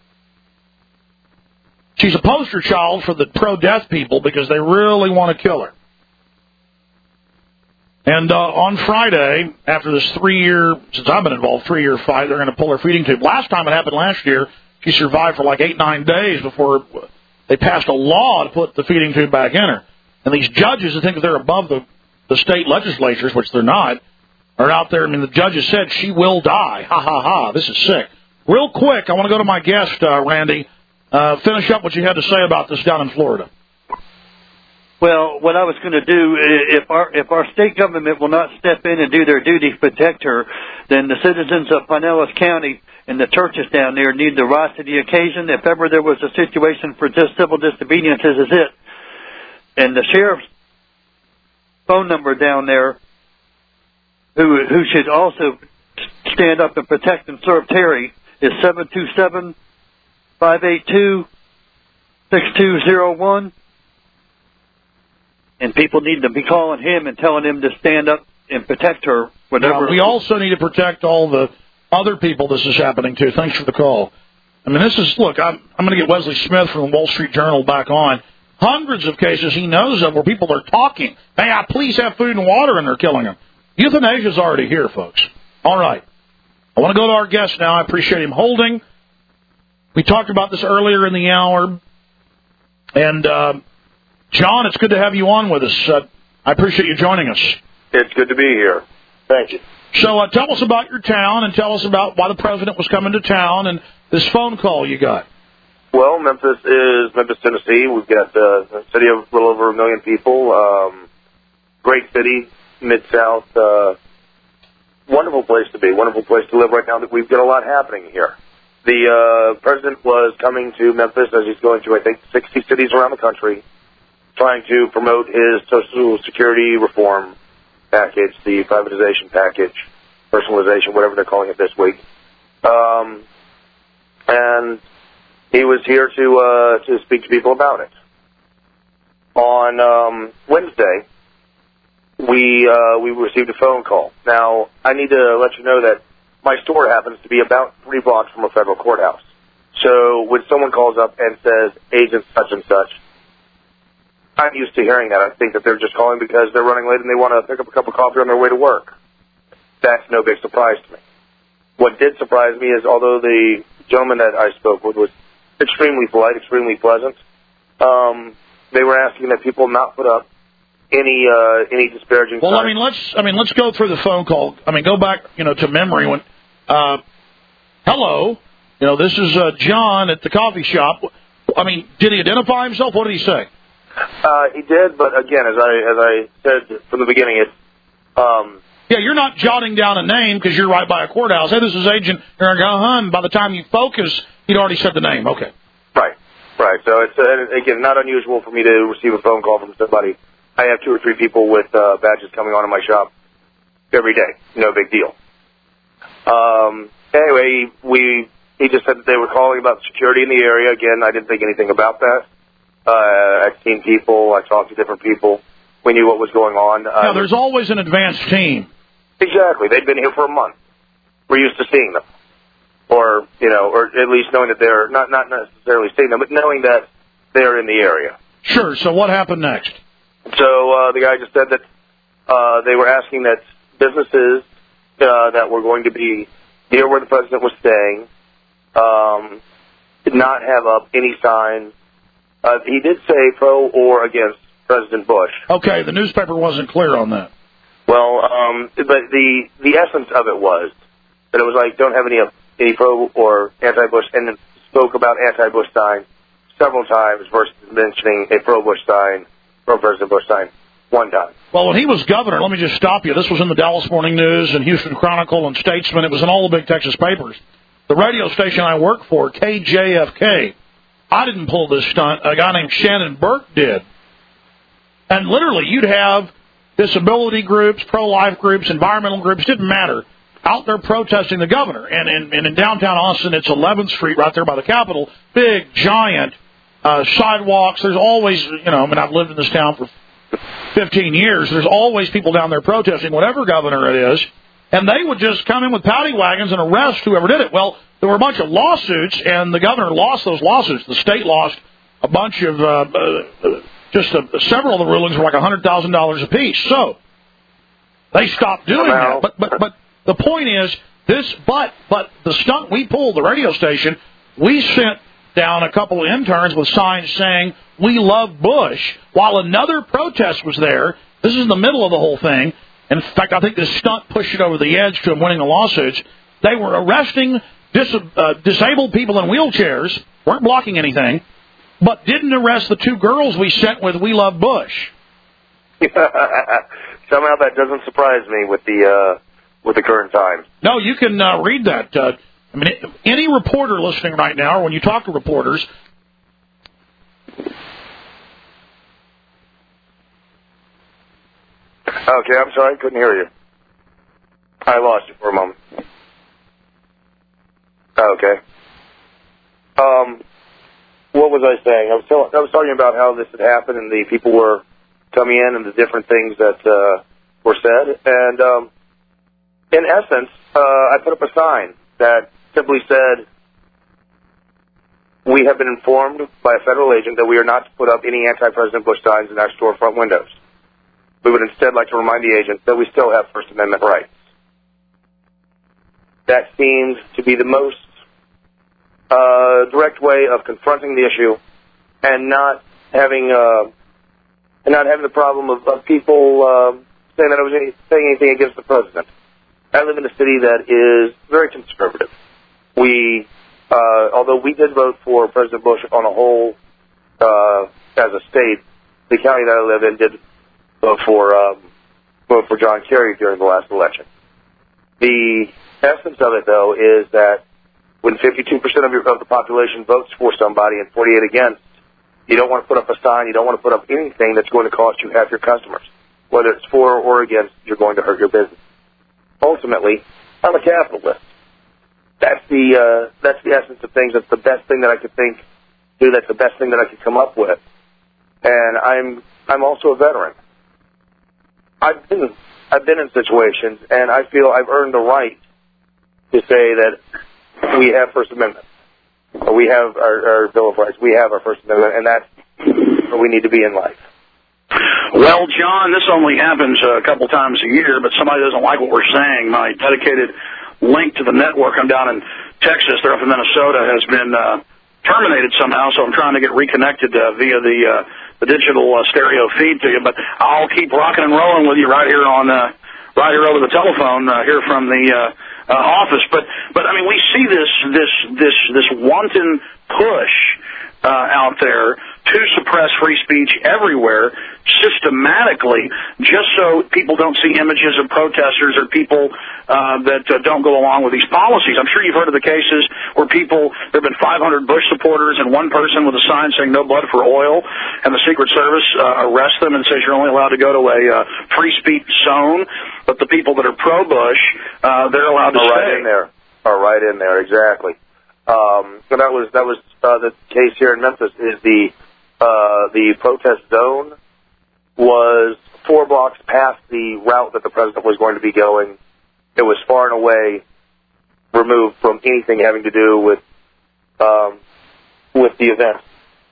[SPEAKER 2] she's a poster child for the pro-death people because they really want to kill her. And uh, on Friday, after this three-year, since I've been involved, three-year fight, they're going to pull her feeding tube. Last time it happened last year, she survived for like eight, nine days before they passed a law to put the feeding tube back in her. And these judges who think that they're above the, the state legislatures, which they're not, are out there. I mean, the judge has said she will die. Ha, ha, ha. This is sick. Real quick, I want to go to my guest, uh, Randy. Uh, finish up what you had to say about this down in Florida.
[SPEAKER 15] Well, what I was going to do, if our if our state government will not step in and do their duty to protect her, then the citizens of Pinellas County and the churches down there need to rise to the occasion. If ever there was a situation for just civil disobedience, this is it. And the sheriff's phone number down there, who who should also stand up and protect and serve Terry, is seven two seven, five eight two, six two zero one. And people need to be calling him and telling him to stand up and protect her. Whatever.
[SPEAKER 2] Yeah, we also need to protect all the other people this is happening to. Thanks for the call. I mean, this is, look, I'm, I'm going to get Wesley Smith from the Wall Street Journal back on. Hundreds of cases he knows of where people are talking. Hey, I please have food and water, and they're killing them. Euthanasia's already here, folks. All right. I want to go to our guest now. I appreciate him holding. We talked about this earlier in the hour. And, uh, John, it's good to have you on with us. Uh, I appreciate you joining us.
[SPEAKER 18] It's good to be here. Thank you.
[SPEAKER 2] So uh, tell us about your town and tell us about why the president was coming to town and this phone call you got.
[SPEAKER 18] Well, Memphis is Memphis, Tennessee. We've got uh, a city of a little over a million people. Um, great city, Mid-South. Uh, wonderful place to be. Wonderful place to live right now. We've got a lot happening here. The uh, president was coming to Memphis as he's going to, I think, sixty cities around the country, trying to promote his Social Security reform package, the privatization package, personalization, whatever they're calling it this week. Um, and he was here to uh, to speak to people about it. On um, Wednesday, we uh, we received a phone call. Now, I need to let you know that my store happens to be about three blocks from a federal courthouse. So when someone calls up and says, Agent such and such, I'm used to hearing that. I think that they're just calling because they're running late and they want to pick up a cup of coffee on their way to work. That's no big surprise to me. What did surprise me is, although the gentleman that I spoke with was extremely polite, extremely pleasant, um, they were asking that people not put up any uh, any disparaging.
[SPEAKER 2] Well,
[SPEAKER 18] signs.
[SPEAKER 2] I mean, let's I mean let's go through the phone call. I mean, go back, you know, to memory when. Uh, hello, you know, this is uh, John at the coffee shop. I mean, did he identify himself? What did he say?
[SPEAKER 18] Uh, he did, but again, as I as I said from the beginning, it's um,
[SPEAKER 2] yeah, you're not jotting down a name because you're right by a courthouse. Hey, this is Agent Aaron. By the time you focus, he'd already said the name. Okay,
[SPEAKER 18] right, right. So it's uh, again not unusual for me to receive a phone call from somebody. I have two or three people with uh, badges coming on in my shop every day. No big deal. Um, anyway, we he just said that they were calling about security in the area. Again, I didn't think anything about that. Uh, I've seen people. I talked to different people. We knew what was going on. Uh,
[SPEAKER 2] yeah, there's always an advanced team.
[SPEAKER 18] Exactly. They've been here for a month. We're used to seeing them. Or, you know, or at least knowing that they're, not, not necessarily seeing them, but knowing that they're in the area.
[SPEAKER 2] Sure. So what happened next?
[SPEAKER 18] So uh, the guy just said that uh, they were asking that businesses uh, that were going to be near where the president was staying um, did not have up any signs. Uh, he did say pro or against President Bush.
[SPEAKER 2] Okay, the newspaper wasn't clear on that.
[SPEAKER 18] Well, um, but the the essence of it was that it was like, don't have any any pro or anti-Bush, and then spoke about anti-Bush signs several times versus mentioning a pro-Bush sign, pro-President Bush sign one time.
[SPEAKER 2] Well, when he was governor, let me just stop you. This was in the Dallas Morning News and Houston Chronicle and Statesman. It was in all the big Texas papers. The radio station I work for, K J F K, I didn't pull this stunt. A guy named Shannon Burke did. And literally, you'd have disability groups, pro-life groups, environmental groups, didn't matter, out there protesting the governor. And in, and in downtown Austin, it's eleventh Street right there by the Capitol. Big, giant uh, sidewalks. There's always, you know, I mean, I've lived in this town for fifteen years. There's always people down there protesting, whatever governor it is. And they would just come in with paddy wagons and arrest whoever did it. Well, there were a bunch of lawsuits, and the governor lost those lawsuits. The state lost a bunch of, uh, uh, just uh, several of the rulings were like one hundred thousand dollars apiece. So they stopped doing that. But but but the point is this. But but the stunt we pulled, the radio station, we sent down a couple of interns with signs saying "We love Bush," while another protest was there. This is in the middle of the whole thing. In fact, I think this stunt pushed it over the edge to him winning the lawsuits. They were arresting dis- uh, disabled people in wheelchairs, weren't blocking anything, but didn't arrest the two girls we sent with We Love Bush.
[SPEAKER 18] Somehow that doesn't surprise me with the uh, with the current times.
[SPEAKER 2] No, you can uh, read that. Uh, I mean, any reporter listening right now, or when you talk to reporters.
[SPEAKER 18] Okay, I'm sorry, I couldn't hear you. I lost you for a moment. Okay. Um, what was I saying? I was, tell- I was talking about how this had happened and the people were coming in and the different things that uh, were said. And um, in essence, uh, I put up a sign that simply said, we have been informed by a federal agent that we are not to put up any anti-President Bush signs in our storefront windows. We would instead like to remind the agent that we still have First Amendment rights. That seemed to be the most uh, direct way of confronting the issue and not having uh, and not having the problem of, of people uh, saying that I was any, saying anything against the president. I live in a city that is very conservative. We, uh, although we did vote for President Bush on a whole uh, as a state, the county that I live in did vote for um, vote for John Kerry during the last election. The essence of it, though, is that when fifty-two percent of, your, of the population votes for somebody and forty-eight against, you don't want to put up a sign, you don't want to put up anything that's going to cost you half your customers. Whether it's for or against, you're going to hurt your business. Ultimately, I'm a capitalist. That's the uh, that's the essence of things. That's the best thing that I could think do. That's the best thing that I could come up with. And I'm I'm also a veteran. I've been I've been in situations, and I feel I've earned the right to say that we have First Amendment. We have our, our Bill of Rights. We have our First Amendment, and that's where we need to be in life.
[SPEAKER 19] Well, John, this only happens a couple times a year, but somebody doesn't like what we're saying. My dedicated link to the network, I'm down in Texas, they're up in Minnesota, has been uh, terminated somehow, so I'm trying to get reconnected uh, via the uh, the digital uh, stereo feed to you. But I'll keep rocking and rolling with you right here on uh, right here over the telephone uh, here from the uh, uh, office. But but I mean, we see this this this this wanton push uh, out there to suppress free speech everywhere systematically, just so people don't see images of protesters or people uh, that uh, don't go along with these policies. I'm sure you've heard of the cases where people, there have been five hundred Bush supporters and one person with a sign saying no blood for oil, and the Secret Service uh, arrests them and says you're only allowed to go to a uh, free speech zone, but the people that are pro-Bush, uh, they're allowed to
[SPEAKER 18] are
[SPEAKER 19] stay.
[SPEAKER 18] Right in there. Are right in there, exactly. Um, so that was, that was uh, the case here in Memphis, is the Uh, the protest zone was four blocks past the route that the president was going to be going. It was far and away removed from anything having to do with um, with the event.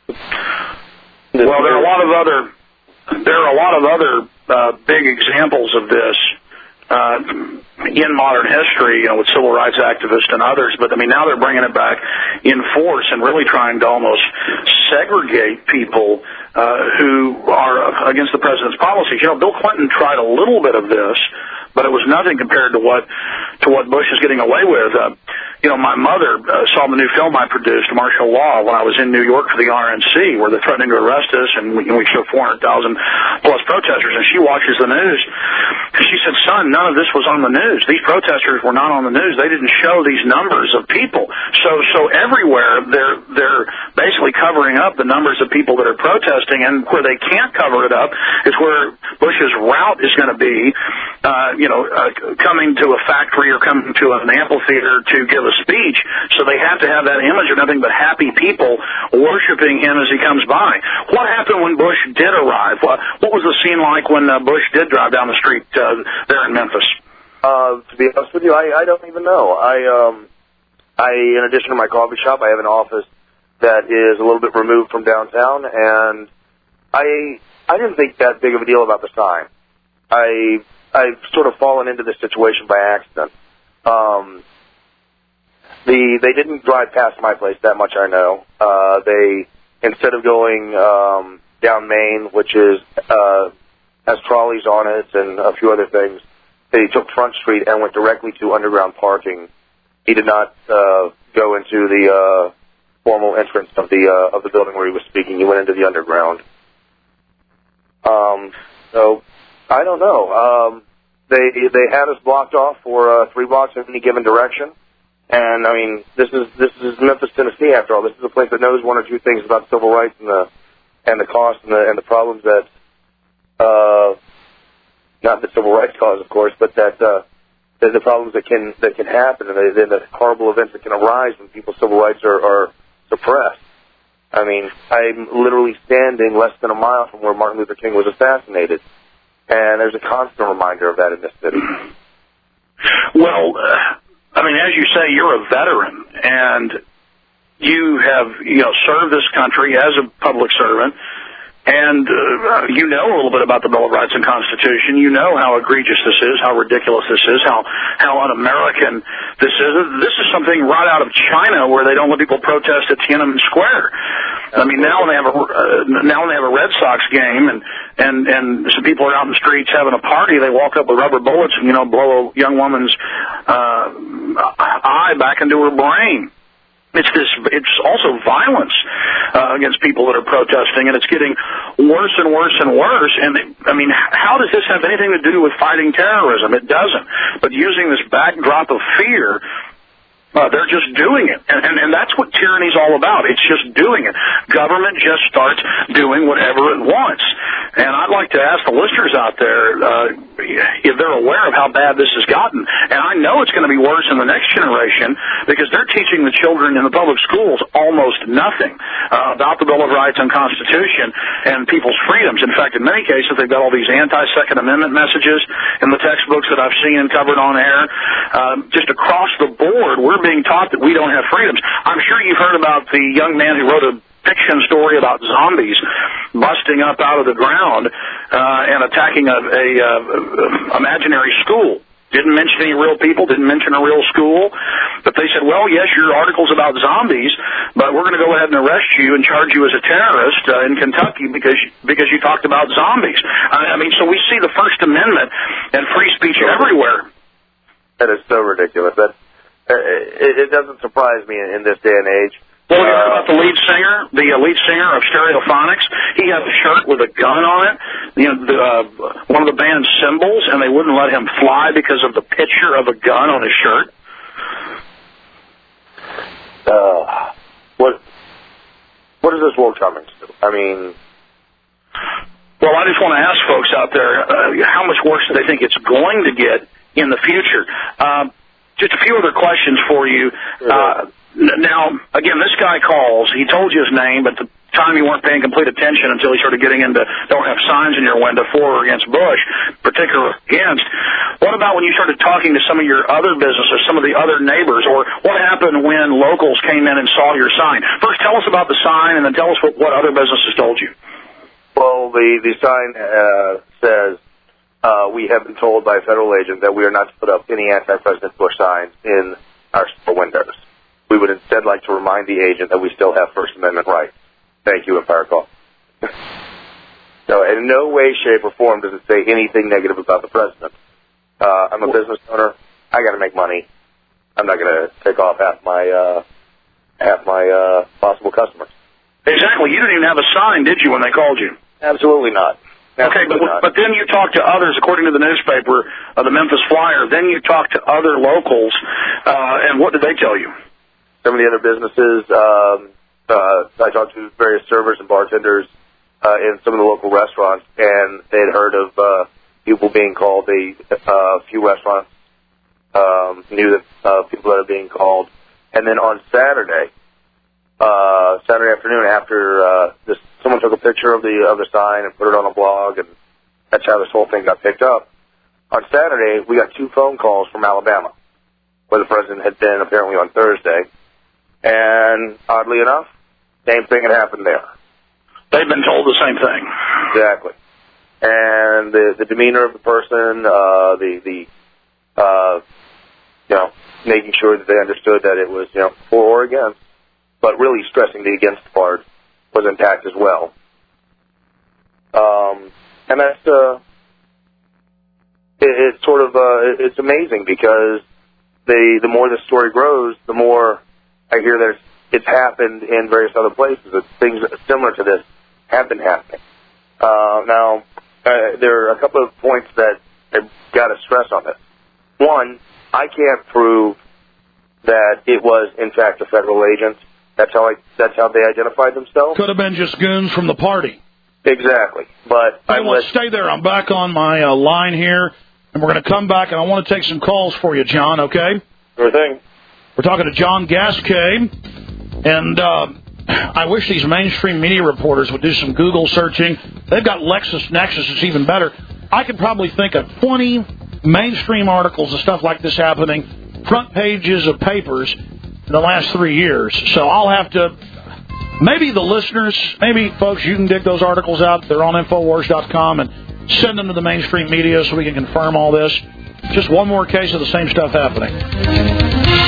[SPEAKER 19] Well, there are a lot of other there are a lot of other uh, big examples of this uh, in modern history, you know, with civil rights activists and others. But I mean, now they're bringing it back in force and really trying to almost segregate people uh, who are against the president's policies. You know, Bill Clinton tried a little bit of this, but it was nothing compared to what to what Bush is getting away with. Uh, you know, my mother uh, saw the new film I produced, Martial Law, when I was in New York for the R N C, where they're threatening to arrest us, and we, and we show four hundred thousand plus protesters, and she watches the news. She said, son, none of this was on the news. These protesters were not on the news. They didn't show these numbers of people. So so everywhere they're they're basically covering up the numbers of people that are protesting, and where they can't cover it up is where Bush's route is going to be, uh, you know, uh, coming to a factory or coming to an amphitheater to give a speech. So they have to have that image of nothing but happy people worshiping him as he comes by. What happened when Bush did arrive? What, what was the scene like when uh, Bush did drive down the street uh, there in Memphis?
[SPEAKER 18] Uh, to be honest with you, I, I don't even know. I, um, I, in addition to my coffee shop, I have an office that is a little bit removed from downtown, and I, I didn't think that big of a deal about the sign. I, I've sort of fallen into this situation by accident. Um, the, they didn't drive past my place, that much I know. Uh, they, instead of going, um, down Main, which is, uh, has trolleys on it and a few other things, that he took Front Street and went directly to underground parking. He did not uh, go into the uh, formal entrance of the uh, of the building where he was speaking. He went into the underground. Um, so I don't know. Um, they they had us blocked off for uh, three blocks in any given direction. And I mean, this is this is Memphis, Tennessee. After all, this is a place that knows one or two things about civil rights and the and the cost and the and the problems that uh, not the civil rights cause, of course, but that uh, the, the problems that can that can happen and the, the horrible events that can arise when people's civil rights are, are suppressed. I mean, I'm literally standing less than a mile from where Martin Luther King was assassinated, and there's a constant reminder of that in this city.
[SPEAKER 19] Well. Uh... I mean, as you say, you're a veteran, and you have, you know, served this country as a public servant, and uh, you know a little bit about the Bill of Rights and Constitution. You know how egregious this is, how ridiculous this is, how how un-American this is. This is something right out of China, where they don't let people protest at Tiananmen Square. I mean, now when they have a uh, now when they have a Red Sox game, and and and some people are out in the streets having a party, they walk up with rubber bullets and, you know, blow a young woman's uh, eye back into her brain. It's this. It's also violence uh, against people that are protesting, and it's getting worse and worse and worse. And I mean, how does this have anything to do with fighting terrorism? It doesn't. But using this backdrop of fear, Uh, they're just doing it, and, and and that's what tyranny's all about. It's just doing it. Government just starts doing whatever it wants. And I'd like to ask the listeners out there uh, if they're aware of how bad this has gotten. And I know it's going to be worse in the next generation, because they're teaching the children in the public schools almost nothing uh, about the Bill of Rights and Constitution and people's freedoms. In fact, in many cases, they've got all these anti-Second Amendment messages in the textbooks that I've seen and covered on air. Uh, just across the board, we're being taught that we don't have freedoms. I'm sure you've heard about the young man who wrote a fiction story about zombies busting up out of the ground uh, and attacking a, a, a imaginary school. Didn't mention any real people, didn't mention a real school, but they said, well, yes, your article's about zombies, but we're going to go ahead and arrest you and charge you as a terrorist uh, in Kentucky because because you talked about zombies. I, I mean, so we see the First Amendment and free speech everywhere.
[SPEAKER 18] That is so ridiculous. That It, it doesn't surprise me in, in this day and age.
[SPEAKER 19] Well, you heard about the lead singer, the uh, lead singer of Stereophonics? He had a shirt with a gun on it, you know, the, uh, one of the band's symbols, and they wouldn't let him fly because of the picture of a gun on his shirt.
[SPEAKER 18] Uh, what, what is this world coming to? I mean...
[SPEAKER 19] Well, I just want to ask folks out there, uh, how much worse do they think it's going to get in the future? Uh, Just a few other questions for you. Uh, now, again, this guy calls. He told you his name, but at the time you weren't paying complete attention until he started getting into don't have signs in your window for or against Bush, particular against. What about when you started talking to some of your other businesses, some of the other neighbors, or what happened when locals came in and saw your sign? First, tell us about the sign, and then tell us what, what other businesses told you.
[SPEAKER 18] Well, the, the sign uh, says, Uh, we have been told by a federal agent that we are not to put up any anti-President Bush signs in our store windows. We would instead like to remind the agent that we still have First Amendment rights. Thank you, Empire Call. So in no way, shape, or form does it say anything negative about the president. Uh, I'm a business owner. I got to make money. I'm not going to take off half my uh, half my uh, possible customers.
[SPEAKER 19] Exactly. You didn't even have a sign, did you, when they called you?
[SPEAKER 18] Absolutely not.
[SPEAKER 19] Okay, but but then you talk to others, according to the newspaper, uh, the Memphis Flyer. Then you talk to other locals, uh, and what did they tell you?
[SPEAKER 18] Some of the other businesses, um, uh, I talked to various servers and bartenders uh, in some of the local restaurants, and they had heard of uh, people being called. A uh, few restaurants um, knew that uh, people that are being called. And then on Saturday, uh, Saturday afternoon, after uh, this. Someone took a picture of the of the sign and put it on a blog, and that's how this whole thing got picked up. On Saturday, we got two phone calls from Alabama, where the president had been apparently on Thursday, and oddly enough, same thing had happened there.
[SPEAKER 19] They've been told the same thing.
[SPEAKER 18] Exactly. And the the demeanor of the person, uh, the the uh, you know, making sure that they understood that it was, you know, for or against, but really stressing the against part was intact as well. Um, and that's, uh, it, it's sort of uh, it's amazing because the the more the story grows, the more I hear that it's happened in various other places. That things similar to this have been happening. Uh, now, uh, there are a couple of points that I've got to stress on this. One, I can't prove that it was, in fact, a federal agent. That's how I, that's how they identified themselves.
[SPEAKER 2] Could have been just goons from the party.
[SPEAKER 18] Exactly. But
[SPEAKER 2] hey,
[SPEAKER 18] I
[SPEAKER 2] well, stay there. I'm back on my uh, line here, and we're going to come back, and I want to take some calls for you, John, okay?
[SPEAKER 18] Sure thing.
[SPEAKER 2] We're talking to John Gasquet, and uh, I wish these mainstream media reporters would do some Google searching. They've got LexisNexis. It's even better. I could probably think of twenty mainstream articles of stuff like this happening, front pages of papers in the last three years. So I'll have to, maybe the listeners, maybe folks, you can dig those articles out. They're on Infowars dot com and send them to the mainstream media so we can confirm all this. Just one more case of the same stuff happening.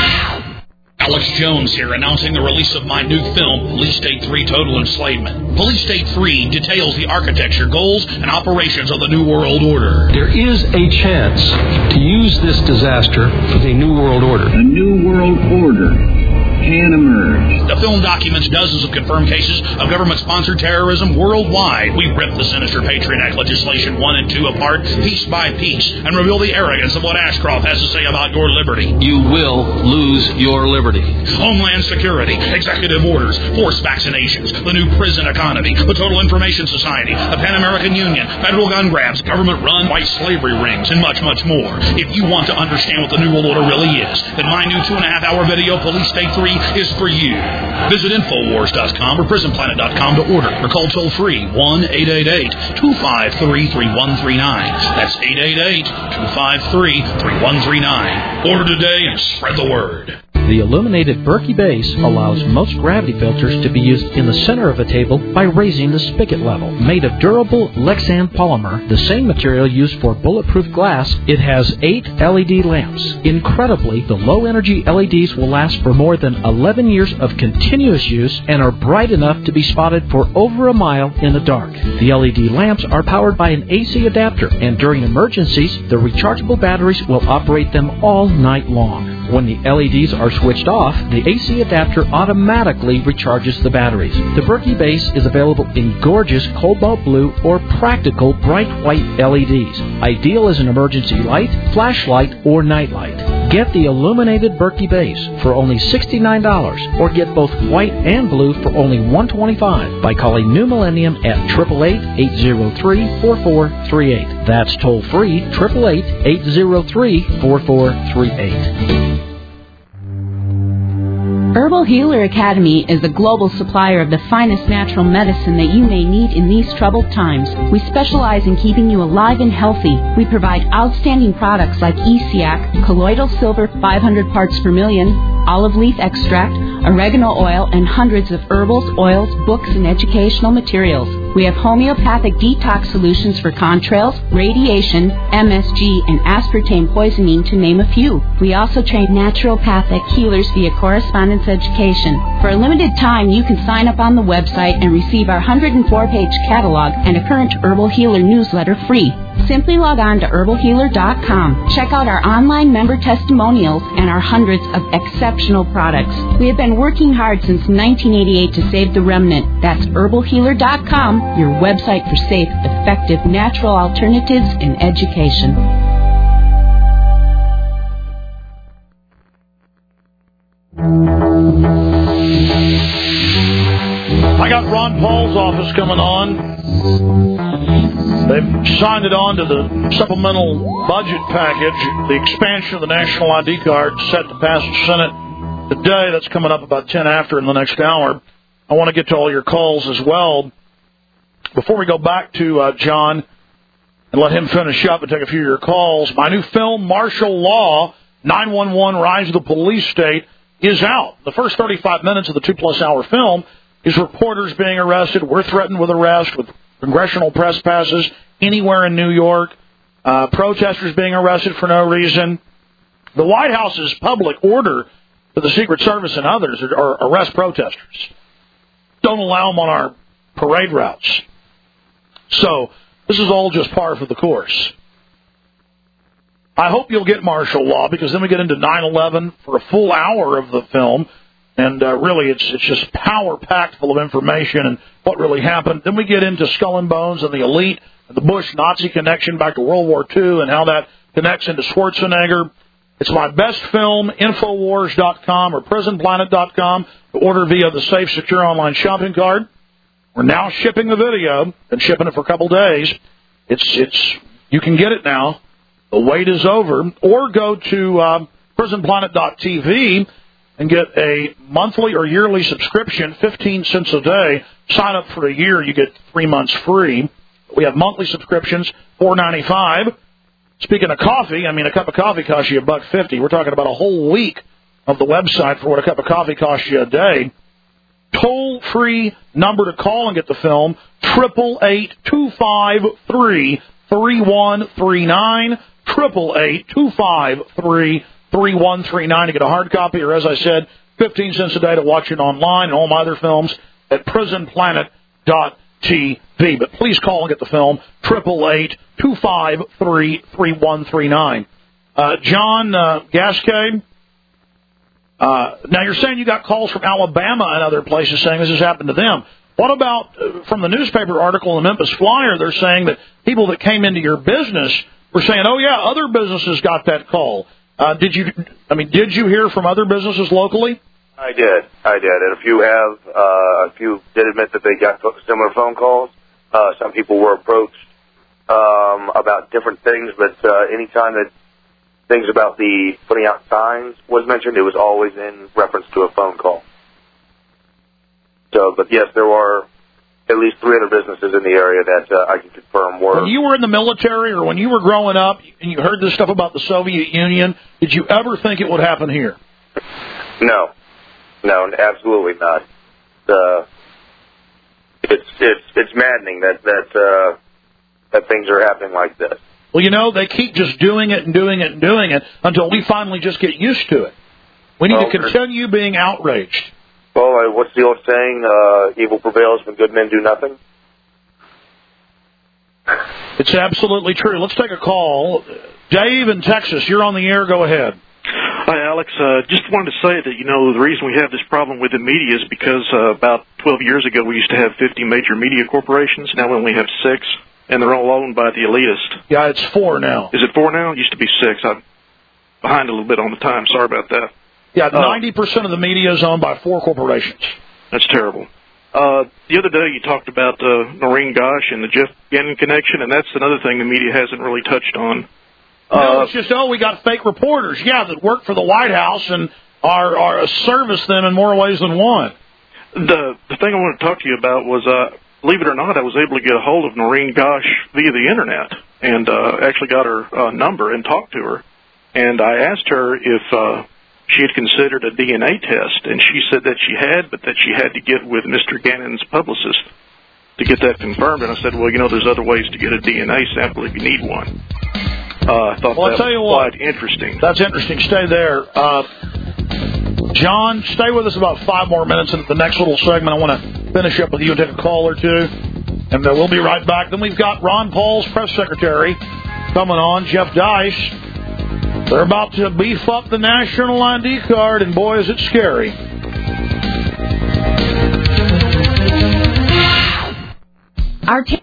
[SPEAKER 9] Alex Jones here, announcing the release of my new film, Police State three Total Enslavement. Police State three details the architecture, goals, and operations of the New World Order.
[SPEAKER 20] There is a chance to use this disaster for the New World Order.
[SPEAKER 21] A New World Order can emerge.
[SPEAKER 9] The film documents dozens of confirmed cases of government-sponsored terrorism worldwide. We rip the sinister Patriot Act legislation one and two apart, piece by piece, and reveal the arrogance of what Ashcroft has to say about your liberty.
[SPEAKER 20] You will lose your liberty.
[SPEAKER 9] Homeland Security, executive orders, forced vaccinations, the new prison economy, the Total Information Society, the Pan American Union, federal gun grabs, government-run white slavery rings, and much, much more. If you want to understand what the New World Order really is, then my new two-and-a-half-hour video, Police State three, is for you. Visit Infowars dot com or Prison Planet dot com to order, or call toll-free one eight eight eight, two five three, three one three nine. That's eight eight eight, two five three, three one three nine. Order today and spread the word.
[SPEAKER 17] The illuminated Berkey base allows most gravity filters to be used in the center of a table by raising the spigot level. Made of durable Lexan polymer, the same material used for bulletproof glass, it has eight L E D lamps. Incredibly, the low-energy L E Ds will last for more than eleven years of continuous use and are bright enough to be spotted for over a mile in the dark. The L E D lamps are powered by an A C adapter, and during emergencies, the rechargeable batteries will operate them all night long. When the L E Ds are switched off, the A C adapter automatically recharges the batteries. The Berkey base is available in gorgeous cobalt blue or practical bright white L E Ds, ideal as an emergency light, flashlight, or nightlight. Get the illuminated Berkey base for only sixty-nine dollars, or get both white and blue for only one hundred twenty-five dollars by calling New Millennium at eight eight eight, eight zero three, four four three eight. That's toll free, eight eight eight, eight zero three, four four three eight.
[SPEAKER 22] Herbal Healer Academy is the global supplier of the finest natural medicine that you may need in these troubled times. We specialize in keeping you alive and healthy. We provide outstanding products like E C A C, colloidal silver five hundred parts per million, olive leaf extract, oregano oil, and hundreds of herbals, oils, books, and educational materials. We have homeopathic detox solutions for contrails, radiation, M S G, and aspartame poisoning, to name a few. We also train naturopathic healers via correspondence education. For a limited time, you can sign up on the website and receive our one hundred four page catalog and a current Herbal Healer newsletter free. Simply log on to herbal healer dot com. Check out our online member testimonials and our hundreds of exceptional products. We have been working hard since nineteen eighty-eight to save the remnant. That's herbal healer dot com, your website for safe, effective, natural alternatives in education.
[SPEAKER 2] I got Ron Paul's office coming on. They've signed it on to the supplemental budget package, the expansion of the national I D card set to pass the Senate today. That's coming up about ten after in the next hour. I want to get to all your calls as well. Before we go back to uh, John and let him finish up and take a few of your calls, my new film, Martial Law, nine one one Rise of the Police State, is out. The first thirty-five minutes of the two-plus hour film is reporters being arrested. We're threatened with arrest, with congressional press passes anywhere in New York, uh, protesters being arrested for no reason. The White House's public order to the Secret Service and others are, are arrest protesters. Don't allow them on our parade routes. So this is all just par for the course. I hope you'll get martial law, because then we get into nine eleven for a full hour of the film. And uh, really, it's it's just power-packed full of information and what really happened. Then we get into Skull and Bones and the elite, and the Bush-Nazi connection back to World War Two, and how that connects into Schwarzenegger. It's my best film, Infowars dot com or Prison Planet dot com, to order via the safe, secure online shopping cart. We're now shipping the video, and shipping it for a couple days. It's it's you can get it now. The wait is over. Or go to uh, Prison Planet dot T V and get a monthly or yearly subscription, fifteen cents a day. Sign up for a year, you get three months free. We have monthly subscriptions, four ninety-five. Speaking of coffee, I mean, a cup of coffee costs you a buck fifty. We're talking about a whole week of the website for what a cup of coffee costs you a day. Toll-free number to call and get the film, triple eight two five three three one three nine, triple eight two five three three one three nine to get a hard copy, or as I said, fifteen cents a day to watch it online, and all my other films at Prison Planet dot T V. But please call and get the film, triple eight two five three three one three nine. Uh, John uh, Gascade, uh, now you're saying you got calls from Alabama and other places saying this has happened to them. What about uh, from the newspaper article in the Memphis Flyer? They're saying that people that came into your business were saying, "Oh yeah, other businesses got that call." Uh, did you? I mean, did you hear from other businesses locally?
[SPEAKER 18] I did, I did, and a few have. Uh, a few did admit that they got similar phone calls. Uh, some people were approached um, about different things, but uh, anytime that things about the putting out signs was mentioned, it was always in reference to a phone call. So, but yes, there were at least three other businesses in the area that uh, I can confirm were. When you were in the military, or when you were growing up, and you heard this stuff about the Soviet Union, did you ever think it would happen here? No. No, absolutely not. Uh, it's it's it's maddening that that uh, that things are happening like this. Well, you know, they keep just doing it and doing it and doing it until we finally just get used to it. We need well, to continue being outraged. Well, uh, what's the old saying? Uh, evil prevails when good men do nothing. It's absolutely true. Let's take a call. Dave in Texas, you're on the air. Go ahead.
[SPEAKER 3] Hi, Alex. Uh, just wanted to say that, you know, the reason we have this problem with the media is because uh, about twelve years ago we used to have fifty major media corporations. Now we only have six, and they're all owned by the elitist.
[SPEAKER 2] Yeah, it's four now.
[SPEAKER 3] Is it four now? It used to be six. I'm behind a little bit on the time. Sorry about that.
[SPEAKER 2] Yeah, ninety percent of the media is owned by four corporations.
[SPEAKER 3] That's terrible. Uh, the other day you talked about uh, Noreen Gosh and the Jeff Gannon connection, and that's another thing the media hasn't really touched on.
[SPEAKER 2] No, it's just, oh, we got fake reporters, yeah, that work for the White House and are, are service them in more ways than one.
[SPEAKER 3] The the thing I wanted to talk to you about was, uh, believe it or not, I was able to get a hold of Noreen Gosh via the Internet, and uh, actually got her uh, number and talked to her. And I asked her if uh, she had considered a D N A test, and she said that she had, but that she had to get with Mister Gannon's publicist to get that confirmed. And I said, well, you know, there's other ways to get a D N A sample if you need one. Uh, I thought
[SPEAKER 2] well,
[SPEAKER 3] that
[SPEAKER 2] I'll tell you
[SPEAKER 3] was
[SPEAKER 2] what,
[SPEAKER 3] quite interesting.
[SPEAKER 2] That's interesting. Stay there. Uh, John, stay with us about five more minutes. And at the next little segment, I want to finish up with you and take a call or two. And uh, we'll be right back. Then we've got Ron Paul's press secretary coming on, Jeff Dice. They're about to beef up the national I D card, and boy, is it scary.
[SPEAKER 14] Our t-